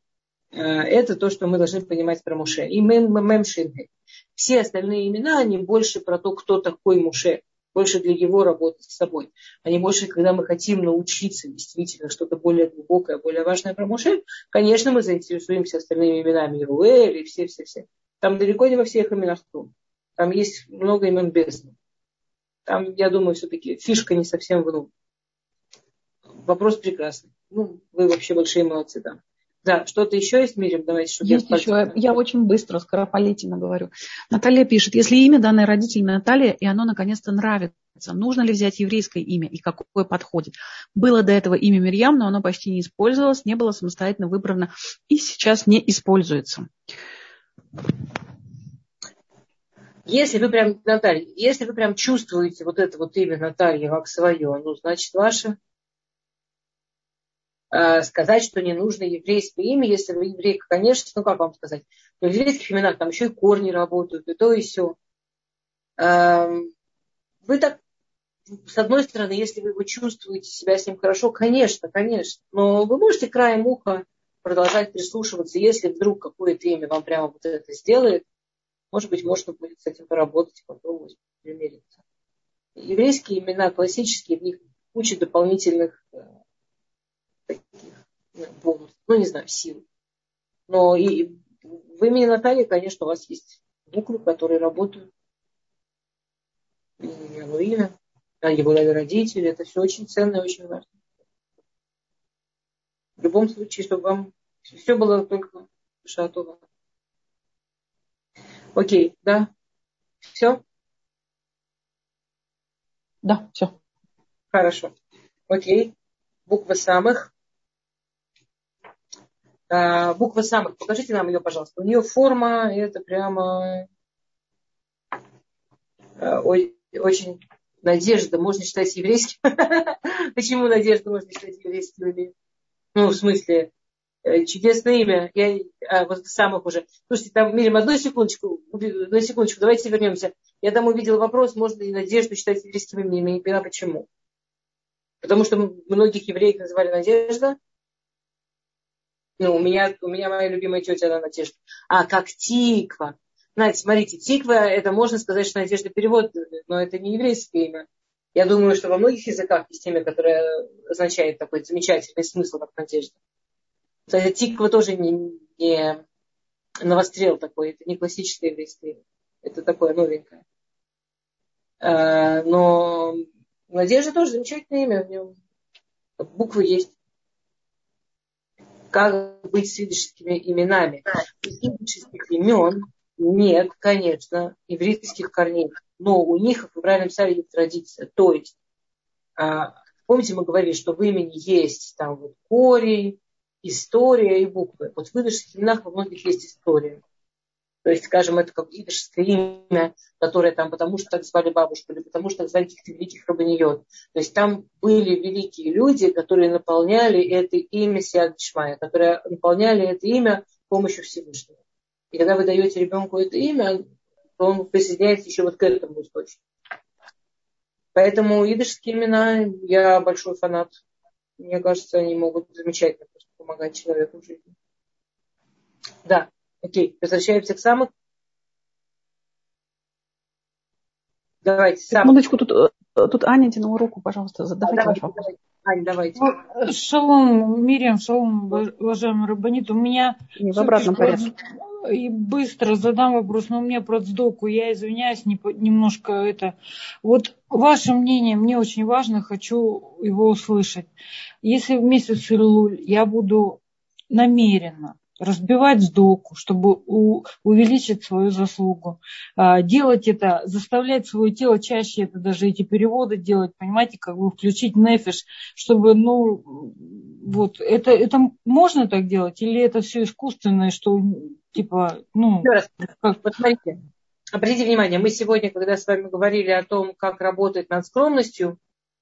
Это то, что мы должны понимать про Моше. И Мем Шинхей. Все остальные имена, они больше про то, кто такой Моше. Больше для его работы с собой. Они больше, когда мы хотим научиться действительно что-то более глубокое, более важное про Моше, конечно, мы заинтересуемся остальными именами Ируэль и все-все-все. Там далеко не во всех именах кто. Там есть много имен бездны. Там, я думаю, все-таки фишка не совсем в нем. Вопрос прекрасный. Ну, вы вообще большие молодцы, да. Да, что-то еще есть, Мирим? Давайте, чтобы есть я еще. Я очень быстро, скоропалительно говорю. Наталья пишет, если имя данной родителям Наталья, и оно наконец-то нравится, нужно ли взять еврейское имя и какое подходит? Было до этого имя Мирьям, но оно почти не использовалось, не было самостоятельно выбрано и сейчас не используется. Если вы прям, Наталья, если вы прям чувствуете вот это вот имя Наталья как свое, ну, значит, ваше. Сказать, что не нужно еврейское имя, если вы еврейка, конечно, ну как вам сказать, в еврейских именах там еще и корни работают, и то, и все. Вы так, с одной стороны, если вы, вы чувствуете себя с ним хорошо, конечно, конечно, но вы можете краем уха продолжать прислушиваться, если вдруг какое-то имя вам прямо вот это сделает, может быть, можно будет с этим поработать, попробовать, примириться. Еврейские имена классические, в них куча дополнительных таких бонусов, ну, не знаю, сил. Но и в имени Натальи, конечно, у вас есть буквы, которые работают. И оно имя. они были родители, это все очень ценно и очень важно. В любом случае, чтобы вам все было только шатово. Окей, да? Все? Да, все. Хорошо. Окей. Буква самых. А, буква самых. Покажите нам ее, пожалуйста. У нее форма, это прямо а, очень надежда. Можно считать еврейским. Почему надежда можно считать еврейским? Ну, в смысле, чудесное имя. Я а, вот самых уже. Слушайте, там, Мирим, одну секундочку, одну секундочку, давайте вернемся. Я там увидела вопрос, можно ли надежду считать еврейским именем. Я не поняла, почему. Потому что многих евреев называли Надежда. Ну, у меня, у меня моя любимая тетя, она Надежда. А, как Тиква. Знаете, смотрите, Тиква, это можно сказать, что Надежда перевод, но это не еврейское имя. Я думаю, что во многих языках есть имя, которое означает такой замечательный смысл, как Надежда. Кстати, Тиква тоже не, не новострел такой, это не классическое еврейское имя. Это такое новенькое. А, но Надежда тоже замечательное имя, в нем буквы есть. Как быть с идышскими именами? Из идышских имен нет, конечно, еврейских корней. Но у них в Ивраилем Саре есть традиция. То есть, а, помните, мы говорили, что в имени есть там вот корень, история и буквы. Вот в идышских именах во многих есть история. То есть, скажем, это как идышское имя, которое там потому что так звали бабушку, или потому что так звали каких-то великих рабаньот. То есть там были великие люди, которые наполняли это имя Сиад Шмая, которые наполняли это имя с помощью Всевышнего. И когда вы даете ребенку это имя, то он присоединяется еще вот к этому источнику. Поэтому идышские имена, я большой фанат. Мне кажется, они могут замечательно просто помогать человеку в жизни. Да. Окей, возвращаемся к самым. Давайте, секундочку, тут, тут Аня тянула руку, пожалуйста, задавайте а, ваш давайте, вопрос. Ань, давайте. Шалом, Мирьям, шалом, уважаемый раббанит. У меня не в обратном порядке. И быстро задам вопрос, но у меня про цдоку, я извиняюсь, не, немножко это. Вот ваше мнение, мне очень важно, хочу его услышать. Если в месяц Илуль я буду намеренно разбивать сдоку, чтобы у, увеличить свою заслугу. А, делать это, заставлять свое тело чаще, это даже эти переводы делать, понимаете, как бы включить нефиш, чтобы, ну, вот, это, это можно так делать, или это все искусственное, что, типа, ну... Как... Вот смотрите, обратите внимание, мы сегодня, когда с вами говорили о том, как работать над скромностью,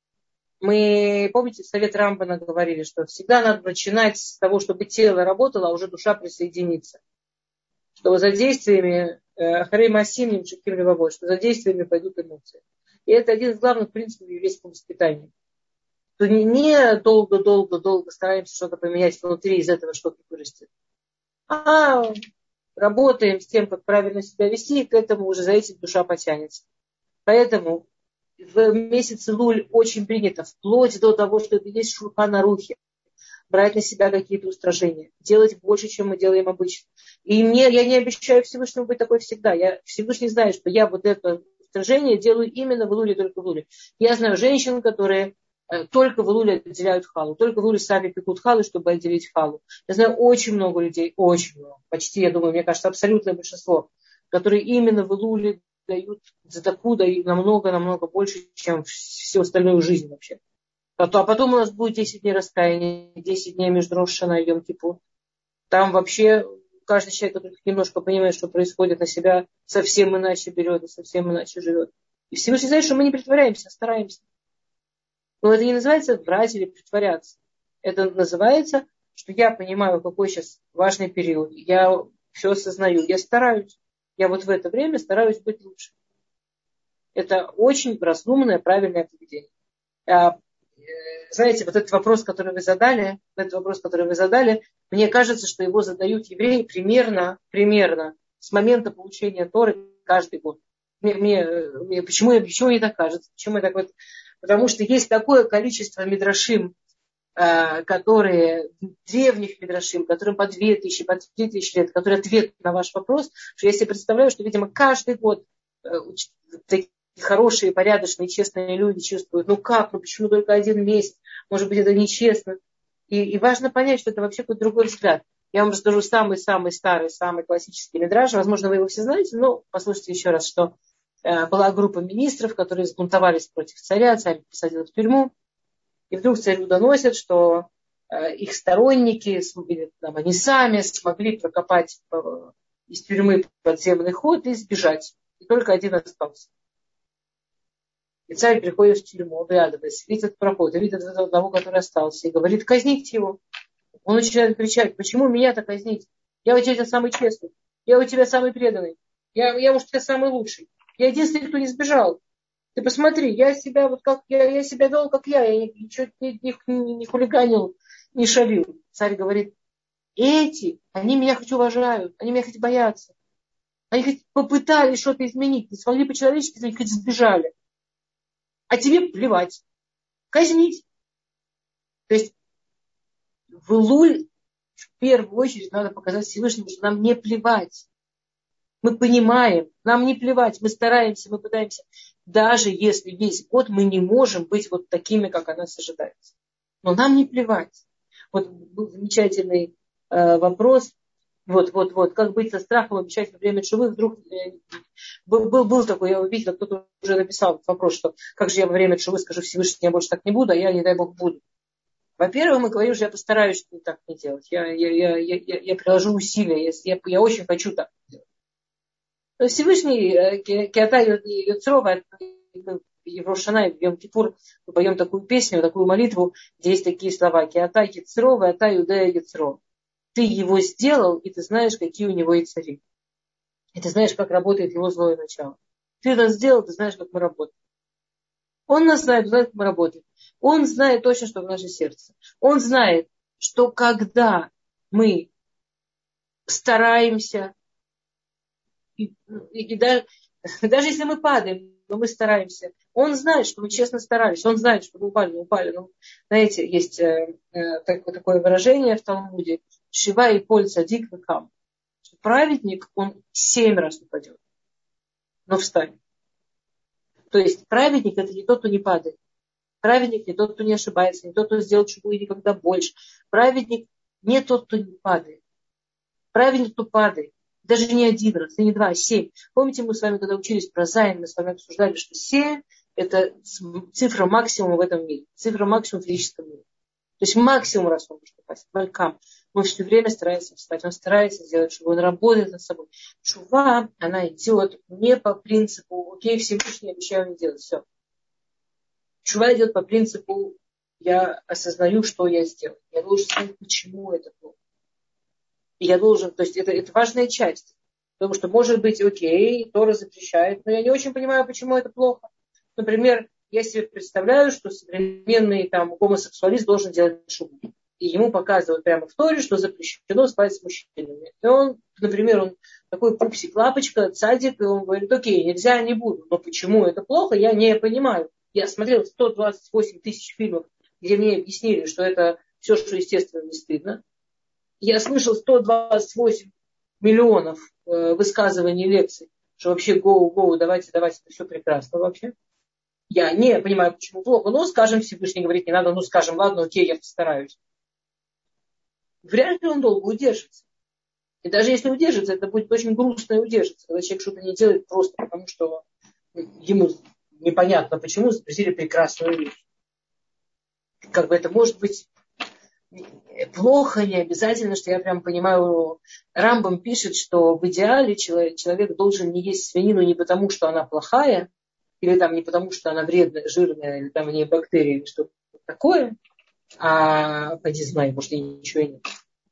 мы, помните, в совет Рамбана говорили, что всегда надо начинать с того, чтобы тело работало, а уже душа присоединится. Что за действиями, ахарей масим, немшаким левовой, что за действиями пойдут эмоции. И это один из главных принципов еврейского воспитания. То не долго-долго-долго стараемся что-то поменять внутри, из этого что-то вырастет. А работаем с тем, как правильно себя вести, и к этому уже за этим душа потянется. Поэтому в месяц Илуль очень принято, вплоть до того, что это есть Шулхан Арухи, брать на себя какие-то устражения, делать больше, чем мы делаем обычно. И мне, я не обещаю Всевышнему быть такой всегда. Я, Всевышний знает, что я вот это устражение делаю именно в Илуле, только в Илуле. Я знаю женщин, которые э, только в Илуле отделяют халу, только в Илуле сами пекут халу, чтобы отделить халу. Я знаю очень много людей, очень много, почти, я думаю, мне кажется, абсолютное большинство, которые именно в Илуле дают цдаку, дают намного-намного больше, чем всю остальную жизнь вообще. А, то, а потом у нас будет десять дней раскаяния, десять дней между Рош ха-Шана и Йом-Кипур. Там вообще каждый человек, который немножко понимает, что происходит, на себя совсем иначе берет и совсем иначе живет. И Всевышний знает, что мы не притворяемся, а стараемся. Но это не называется врать или притворяться. Это называется, что я понимаю, какой сейчас важный период. Я все осознаю, я стараюсь. Я вот в это время стараюсь быть лучше. Это очень разумное, правильное поведение. Знаете, вот этот вопрос, который вы задали, этот вопрос, который вы задали, мне кажется, что его задают евреи примерно, примерно с момента получения Торы каждый год. Мне, мне, мне, почему, почему мне так кажется? Почему я так вот? Потому что есть такое количество мидрашим, которые, древних мидрашим, которым по две тысячи, по три тысячи лет, которые ответ на ваш вопрос, что я себе представляю, что, видимо, каждый год хорошие, порядочные, честные люди чувствуют, ну как, ну почему только один месяц, может быть, это нечестно. И, и важно понять, что это вообще какой-то другой взгляд. Я вам расскажу самый-самый старый, самый классический мидраш. Возможно, вы его все знаете, но послушайте еще раз, что э, была группа министров, которые сбунтовались против царя, царь посадил в тюрьму, и вдруг царю доносят, что э, их сторонники, или, там, они сами смогли прокопать э, из тюрьмы подземный ход и сбежать. И только один остался. И царь приходит в тюрьму, оглядывается, видит проход, видит одного, который остался, и говорит: казните его. Он начинает кричать: почему меня-то казнить? Я у тебя самый честный, я у тебя самый преданный, я, я уж у тебя самый лучший. Я единственный, кто не сбежал. Ты посмотри, я себя вот как я, я себя вел, как я, я ничего не, не, не, не хулиганил, не шалил. Царь говорит: эти, они меня хоть уважают, они меня хоть боятся. Они хоть попытались что-то изменить, не смогли по-человечески изменить, хоть сбежали. А тебе плевать. Казнить. То есть в Илуль в первую очередь надо показать Всевышнему, что нам не плевать. Мы понимаем, нам не плевать, мы стараемся, мы пытаемся. Даже если весь год мы не можем быть вот такими, как о нас ожидается. Но нам не плевать. Вот был замечательный э, вопрос. Вот, вот, вот, как быть со страхом обещать во время шувы. Вдруг э, был, был, был такой, я увидела, кто-то уже написал этот вопрос, что как же я во время шувы скажу Всевышнему, я больше так не буду, а я, не дай Бог, буду. Во-первых, мы говорим, что я постараюсь так не делать. Я, я, я, я, я, я приложу усилия, я, я, я очень хочу так делать. Но Всевышний Киата Йоцрова, в Рошана и в Йом-Кипур мы поем такую песню, такую молитву, где есть такие слова: Киата Йоцрова, Ата Юдея Йоцрова. Ты его сделал, и ты знаешь, какие у него и цари. И ты знаешь, как работает его злое начало. Ты это сделал, ты знаешь, как мы работаем. Он нас знает, знает, как мы работаем. Он знает точно, что в наше сердце. Он знает, что когда мы стараемся, и, и, и даже, даже если мы падаем, но мы стараемся, он знает, что мы честно старались. Он знает, что мы упали, не упали. Ну, знаете, есть э, э, такое выражение в Талмуде: Шива и поль цадик векам. Праведник, он семь раз упадет, но встанет. То есть праведник — это не тот, кто не падает. Праведник не тот, кто не ошибается, не тот, кто сделал чего и никогда больше. Праведник не тот, кто не падает. Праведник, кто падает. Даже не один раз, и не два, а семь. Помните, мы с вами, когда учились про Зайн, мы с вами обсуждали, что семь — это цифра максимума в этом мире. Цифра максимума в физическом мире. То есть максимум раз он может упасть. Малькам. Он все время старается встать. Он старается сделать шуву. Он работает над собой. Шува, она идет не по принципу: окей, Всевышний, обещаю не делать. Все. Шува идет по принципу: я осознаю, что я сделал. Я должен знать, почему это плохо. И я должен, то есть это, это важная часть. Потому что, может быть, окей, Тора запрещает, но я не очень понимаю, почему это плохо. Например, я себе представляю, что современный там гомосексуалист должен делать шубу. И ему показывают прямо в Торе, что запрещено спать с мужчинами. И он, например, он такой пупсик-лапочка, цадик, и он говорит: окей, нельзя, не буду. Но почему это плохо, я не понимаю. Я смотрел сто двадцать восемь тысяч фильмов, где мне объяснили, что это все, что естественно, не стыдно. Я слышал сто двадцать восемь миллионов э, высказываний, лекций, что вообще гоу-гоу, давайте, давайте, это все прекрасно вообще. Я не понимаю, почему плохо. Ну, скажем, Всевышний говорит, не надо, ну, скажем, ладно, окей, я постараюсь. Вряд ли он долго удержится. И даже если удержится, это будет очень грустно и удержится, когда человек что-то не делает просто потому, что ему непонятно, почему запретили прекрасную вещь. Как бы это может быть плохо, не обязательно, что я прям понимаю. Рамбам пишет, что в идеале человек, человек должен не есть свинину не потому, что она плохая, или там не потому, что она вредная, жирная, или там в ней бактерии, или что-то такое, а пойди знай, может, и ничего и нет.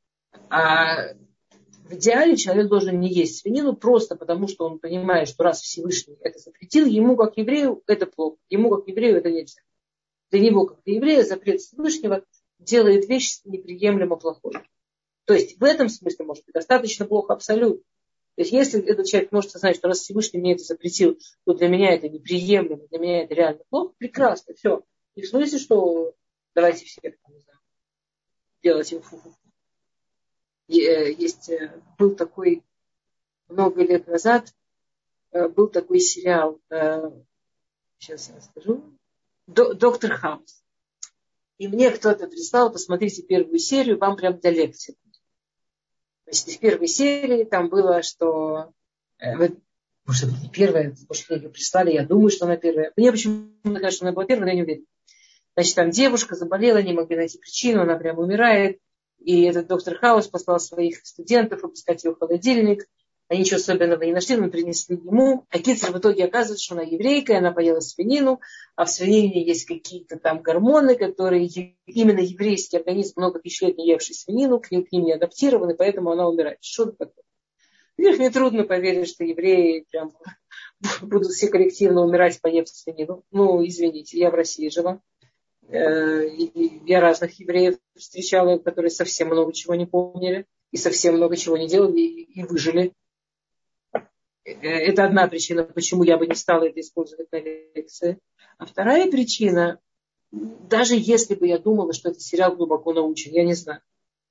А в идеале человек должен не есть свинину просто потому, что он понимает, что раз Всевышний это запретил, ему как еврею это плохо, ему как еврею это нельзя. Для него как для еврея запрет Всевышнего делает вещь неприемлемо плохой. То есть в этом смысле может быть достаточно плохо абсолютно. То есть если этот человек может знать, что раз Всевышний мне это запретил, то для меня это неприемлемо, для меня это реально плохо, прекрасно, все. И в смысле, что давайте все не знаю, делать им фу-фу. Есть, был такой, много лет назад, был такой сериал Сейчас я расскажу. Доктор Хаус. И мне кто-то прислал, посмотрите первую серию, вам прям для лекции. Значит, в первой серии там было, что... Может, это не первая, может, мне ее прислали, я думаю, что она первая. Мне почему-то кажется, что она была первая, но я не уверена. Значит, там девушка заболела, не могли найти причину, она прям умирает. И этот доктор Хаус послал своих студентов обыскать его холодильник. Они ничего особенного не нашли, но принесли ему. А Китер в итоге оказывается, что она еврейка, и она поела свинину, а в свинине есть какие-то там гормоны, которые именно еврейский организм, много тысяч лет не евший свинину, к ним, к ним не адаптированы, поэтому она умирает. Что это такое? Мне нетрудно поверить, что евреи прям будут все коллективно умирать, поев свинину. Ну, извините, я в России жила. И я разных евреев встречала, которые совсем много чего не помнили, и совсем много чего не делали, и выжили. Это одна причина, почему я бы не стала это использовать на лекции. А вторая причина, даже если бы я думала, что этот сериал глубоко научен, я не знаю.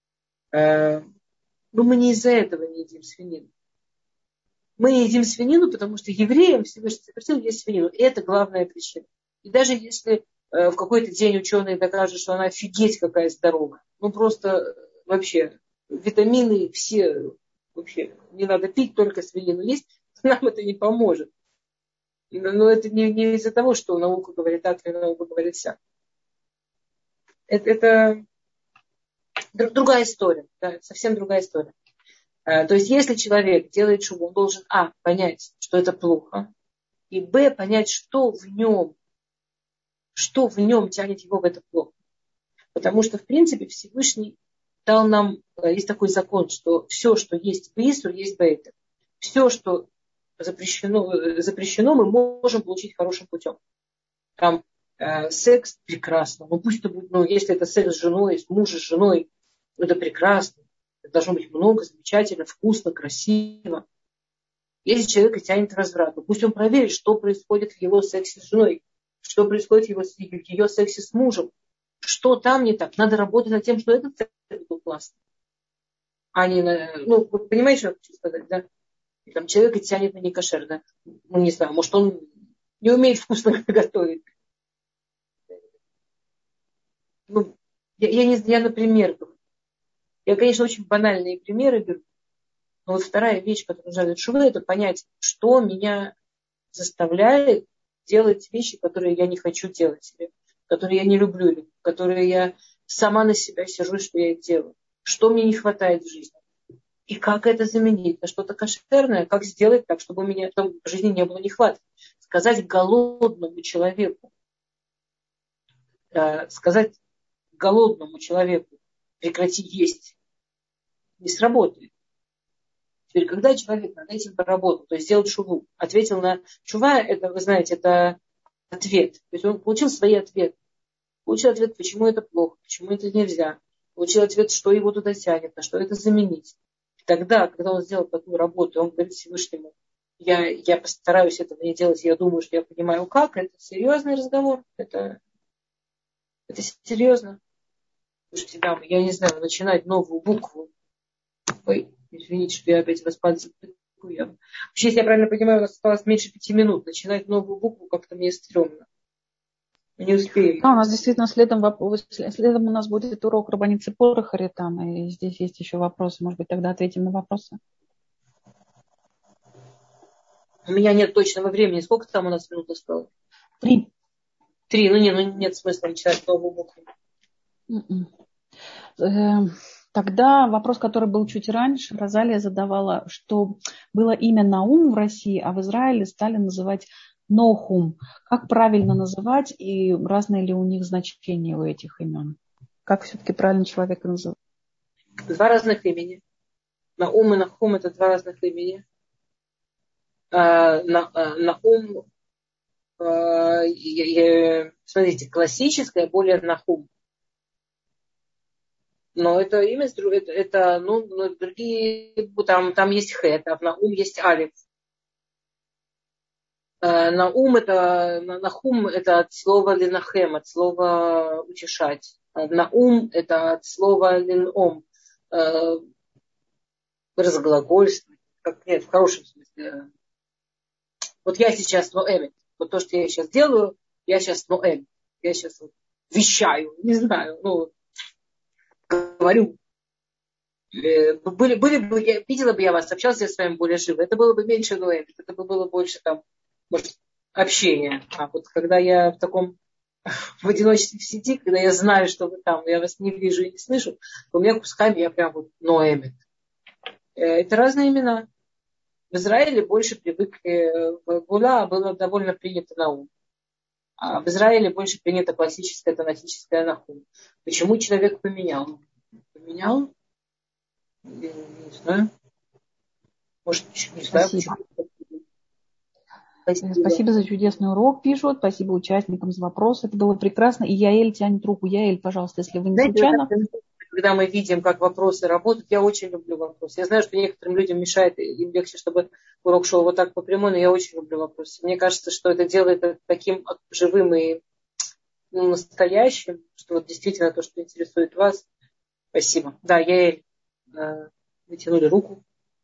Но мы не из-за этого не едим свинину. Мы не едим свинину, потому что евреям Всевышний запретил есть свинину. И это главная причина. И даже если в какой-то день ученые докажут, что она офигеть какая здоровая, ну просто вообще витамины все, вообще не надо пить, только свинину есть, нам это не поможет. Но это не, не из-за того, что наука говорит так, или наука говорит сяк. Это, это другая история, да, совсем другая история. То есть, если человек делает шубу, он должен, а, понять, что это плохо, и, б, понять, что в нем, что в нем тянет его в это плохо. Потому что, в принципе, Всевышний дал нам, есть такой закон, что все, что есть в Исру, есть в Бейтер. Все, что запрещено, запрещено, мы можем получить хорошим путем. Там э, секс прекрасно. Ну, пусть это будет, ну, если это секс с женой, с мужем, с женой, ну, это прекрасно. Это должно быть много, замечательно, вкусно, красиво. Если человека тянет разврат, ну, пусть он проверит, что происходит в его сексе с женой, что происходит в его, в ее сексе с мужем. Что там не так? Надо работать над тем, что этот секс был классный. А не на... Ну, вы понимаете, что я хочу сказать, да? И там человека тянет на некошер, да? Ну, не знаю, может, он не умеет вкусно готовить. Ну, я, я, не, я, например, говорю. Я, конечно, очень банальные примеры беру. Но вот вторая вещь, которую нужно делать шувы, это понять, что меня заставляет делать вещи, которые я не хочу делать себе, которые я не люблю, или которые я сама на себя сижу, что я их делаю. Что мне не хватает в жизни. И как это заменить на что-то кошерное, как сделать так, чтобы у меня в жизни не было нехватки. Сказать голодному человеку, э, сказать голодному человеку, прекрати есть, не сработает. Теперь, когда человек над этим поработал, то есть сделал шуву, ответил на шува, это, вы знаете, это ответ. То есть он получил свои ответы. Получил ответ, почему это плохо, почему это нельзя. Получил ответ, что его туда тянет, на что это заменить. И тогда, когда он сделал такую работу, он говорит Всевышнему, я, я постараюсь этого не делать, я думаю, что я понимаю, как. Это серьезный разговор. Это, это серьезно. Слушайте, дамы, я не знаю, начинать новую букву. Ой, извините, что я опять вас пальцем прикую. Вообще, если я правильно понимаю, у нас осталось меньше пяти минут. Начинать новую букву как-то мне стрёмно. Не успею. Да, у нас действительно следом, следом у нас будет урок Рабанит Ципора Харитана. И здесь есть еще вопросы. Может быть, тогда ответим на вопросы. У меня нет точного времени. Сколько там у нас минут осталось? Три. Три. Ну, не, ну нет смысла начинать новую букву. Тогда вопрос, который был чуть раньше, Розалия задавала, что было имя Наум в России, а в Израиле стали называть Нохум. Как правильно называть и разные ли у них значения у этих имен? Как все-таки правильно человека называть? Два разных имени. Наум и Нахум – это два разных имени. Нахум, смотрите, классическое более Нахум. Но это имя, это, это ну, другие, там, там есть Хет, а в Наум есть Алиф. Наум это, Нахум это от слова линахем, от слова утешать. Наум это от слова лином, разглагольствовать. Как, нет, в хорошем смысле. Вот я сейчас ноэмет. Вот то, что я сейчас делаю, я сейчас Ноэль, я сейчас вот вещаю, не знаю, ну, говорю. Были, были бы, я, видела бы я вас, общался я с вами более живо, это было бы меньше Ноэль, это бы было больше там, может, общения. А вот когда я в таком в одиночестве в сети, когда я знаю, что вы там, я вас не вижу и не слышу, то у меня кусками я прям вот Ноэмит. Это разные имена. В Израиле больше привыкли, в Гула было довольно принято на ум. А в Израиле больше принято классическое тонатическое нахум. Почему человек поменял? Поменял? Я не знаю. Может, не знаю, Спасибо. почему. Спасибо. Спасибо за чудесный урок, пишут. Спасибо участникам за вопрос. Это было прекрасно. И Яэль тянет руку. Яэль, пожалуйста, если вы не Знаете, случайно. Когда мы видим, как вопросы работают, я очень люблю вопросы. Я знаю, что некоторым людям мешает, им легче, чтобы урок шел вот так по прямой, но я очень люблю вопросы. Мне кажется, что это делает это таким живым и ну, настоящим, что вот действительно то, что интересует вас. Спасибо. Да, Яэль, э, вытянули руку.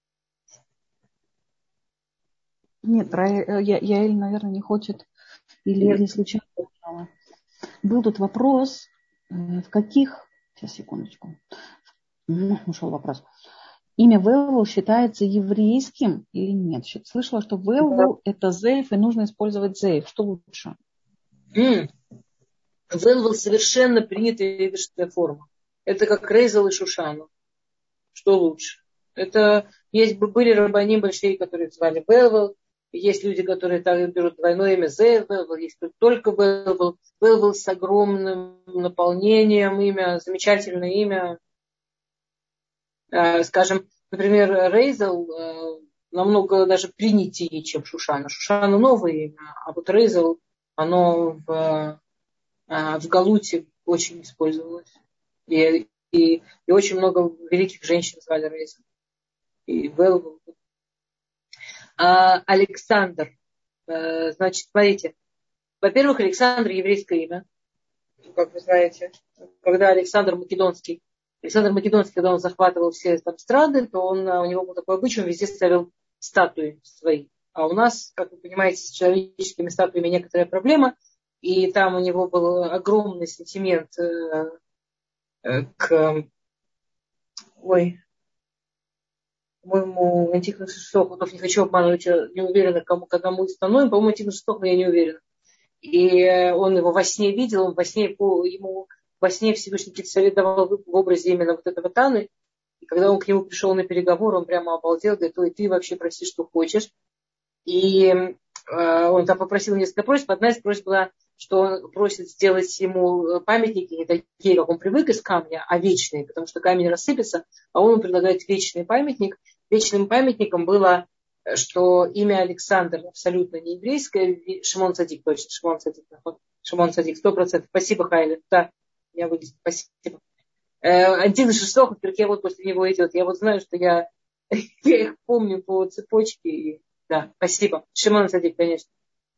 Нет, Яэль, наверное, не хочет или, или случайно. Был тут вопрос, в каких... Сейчас, секундочку. Ушел вопрос. Имя Велвул считается еврейским или нет? Слышала, что Велвул да. это зейф, и нужно использовать зейф. Что лучше? Mm. Велвул совершенно принятая еврейская форма. Это как Рейзел и Шушану. Что лучше? Это есть были рабани большие, которые звали Велвул. Есть люди, которые так берут двойное имя Зейф Велвул. Есть только Велвул. Велвул с огромным наполнением имя, замечательное имя. Скажем, например, Рейзел намного даже принятее, чем Шушана. Шушана новое имя, а вот Рейзел, оно в, в Галуте очень использовалось. И, и, и очень много великих женщин звали Рейзел. И Велвул. А, Александр. Значит, смотрите. Во-первых, Александр еврейское имя. Как вы знаете. Когда Александр Македонский Александр Македонский, когда он захватывал все там страны, то он, у него был такой обычай, он везде ставил статуи свои. А у нас, как вы понимаете, с человеческими статуями некоторая проблема. И там у него был огромный сентимент э, к... Ой, по-моему, Антихон Шестов, не хочу обманывать, не уверена, кому, к одному из становим, по-моему, Антихон Шестов, но я не уверена. И он его во сне видел, он во сне ему... Во сне Всевышний какие-то советы давал в образе именно вот этого Таны. И когда он к нему пришел на переговоры, он прямо обалдел, говорит, ой, ты вообще проси, что хочешь. И э, он там попросил несколько просьб. Одна из просьб была, что он просит сделать ему памятники не такие, как он привык из камня, а вечные, потому что камень рассыпется, а он ему предлагает вечный памятник. Вечным памятником было, что имя Александр абсолютно не еврейское. Шимон Цадик, точно, Шимон Цадик. Шимон Цадик, сто процентов. Спасибо, Хайля. Да. Я вылез. Спасибо. Антихон Шестов, я вот после него идет. Я вот знаю, что я, я их помню по цепочке. И, да, спасибо. Шимон Цадик, конечно.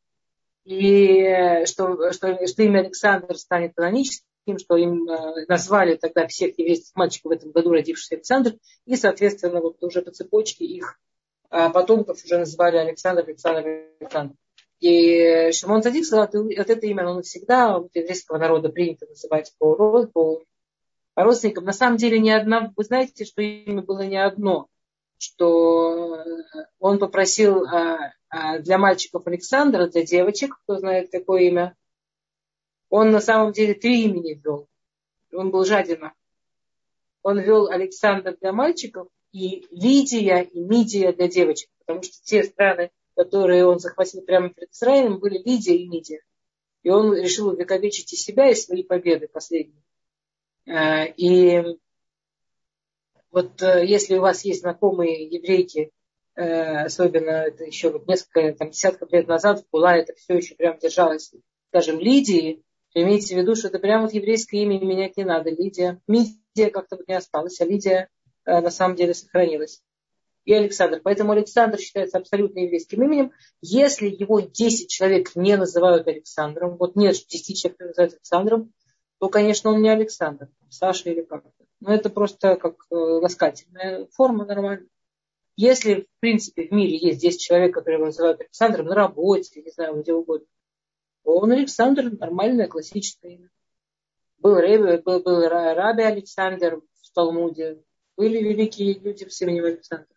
И что, что, что имя Александр станет каноническим, что им назвали тогда всех еврейских мальчиков в этом году, родившихся Александр. И, соответственно, вот уже по цепочке их потомков уже назвали Александр, Александр, Александр. И Шимон Цадик сказал, вот это имя, оно навсегда у еврейского народа принято называть по, род, по, по родственникам. На самом деле не одна, вы знаете, что имя было не одно, что он попросил а, а, для мальчиков Александра, для девочек, кто знает какое имя, он на самом деле три имени ввел. Он был жадина. Он ввел Александр для мальчиков и Лидия и Мидия для девочек, потому что те страны, которые он захватил прямо перед Израилем, были Лидия и Мидия. И он решил увековечить и себя, и свои победы последние. И вот если у вас есть знакомые еврейки, особенно это еще вот несколько там, десятков лет назад в Була это все еще прям держалось, скажем, Лидии, то имейте в виду, что это прям вот еврейское имя менять не надо. Лидия, Мидия как-то вот не осталась, а Лидия на самом деле сохранилась. И Александр. Поэтому Александр считается абсолютно еврейским именем. Если его десять человек не называют Александром, вот нет десять человек, которые называют Александром, то, конечно, он не Александр, Саша или как-то. Но это просто как ласкательная форма нормальная. Если, в принципе, в мире есть десять человек, которые его называют Александром, на работе, не знаю, где угодно, он Александр, нормальное, классическое имя. Был, Рэбби, был, был Раби Александр в Талмуде. Были великие люди с именем Александр.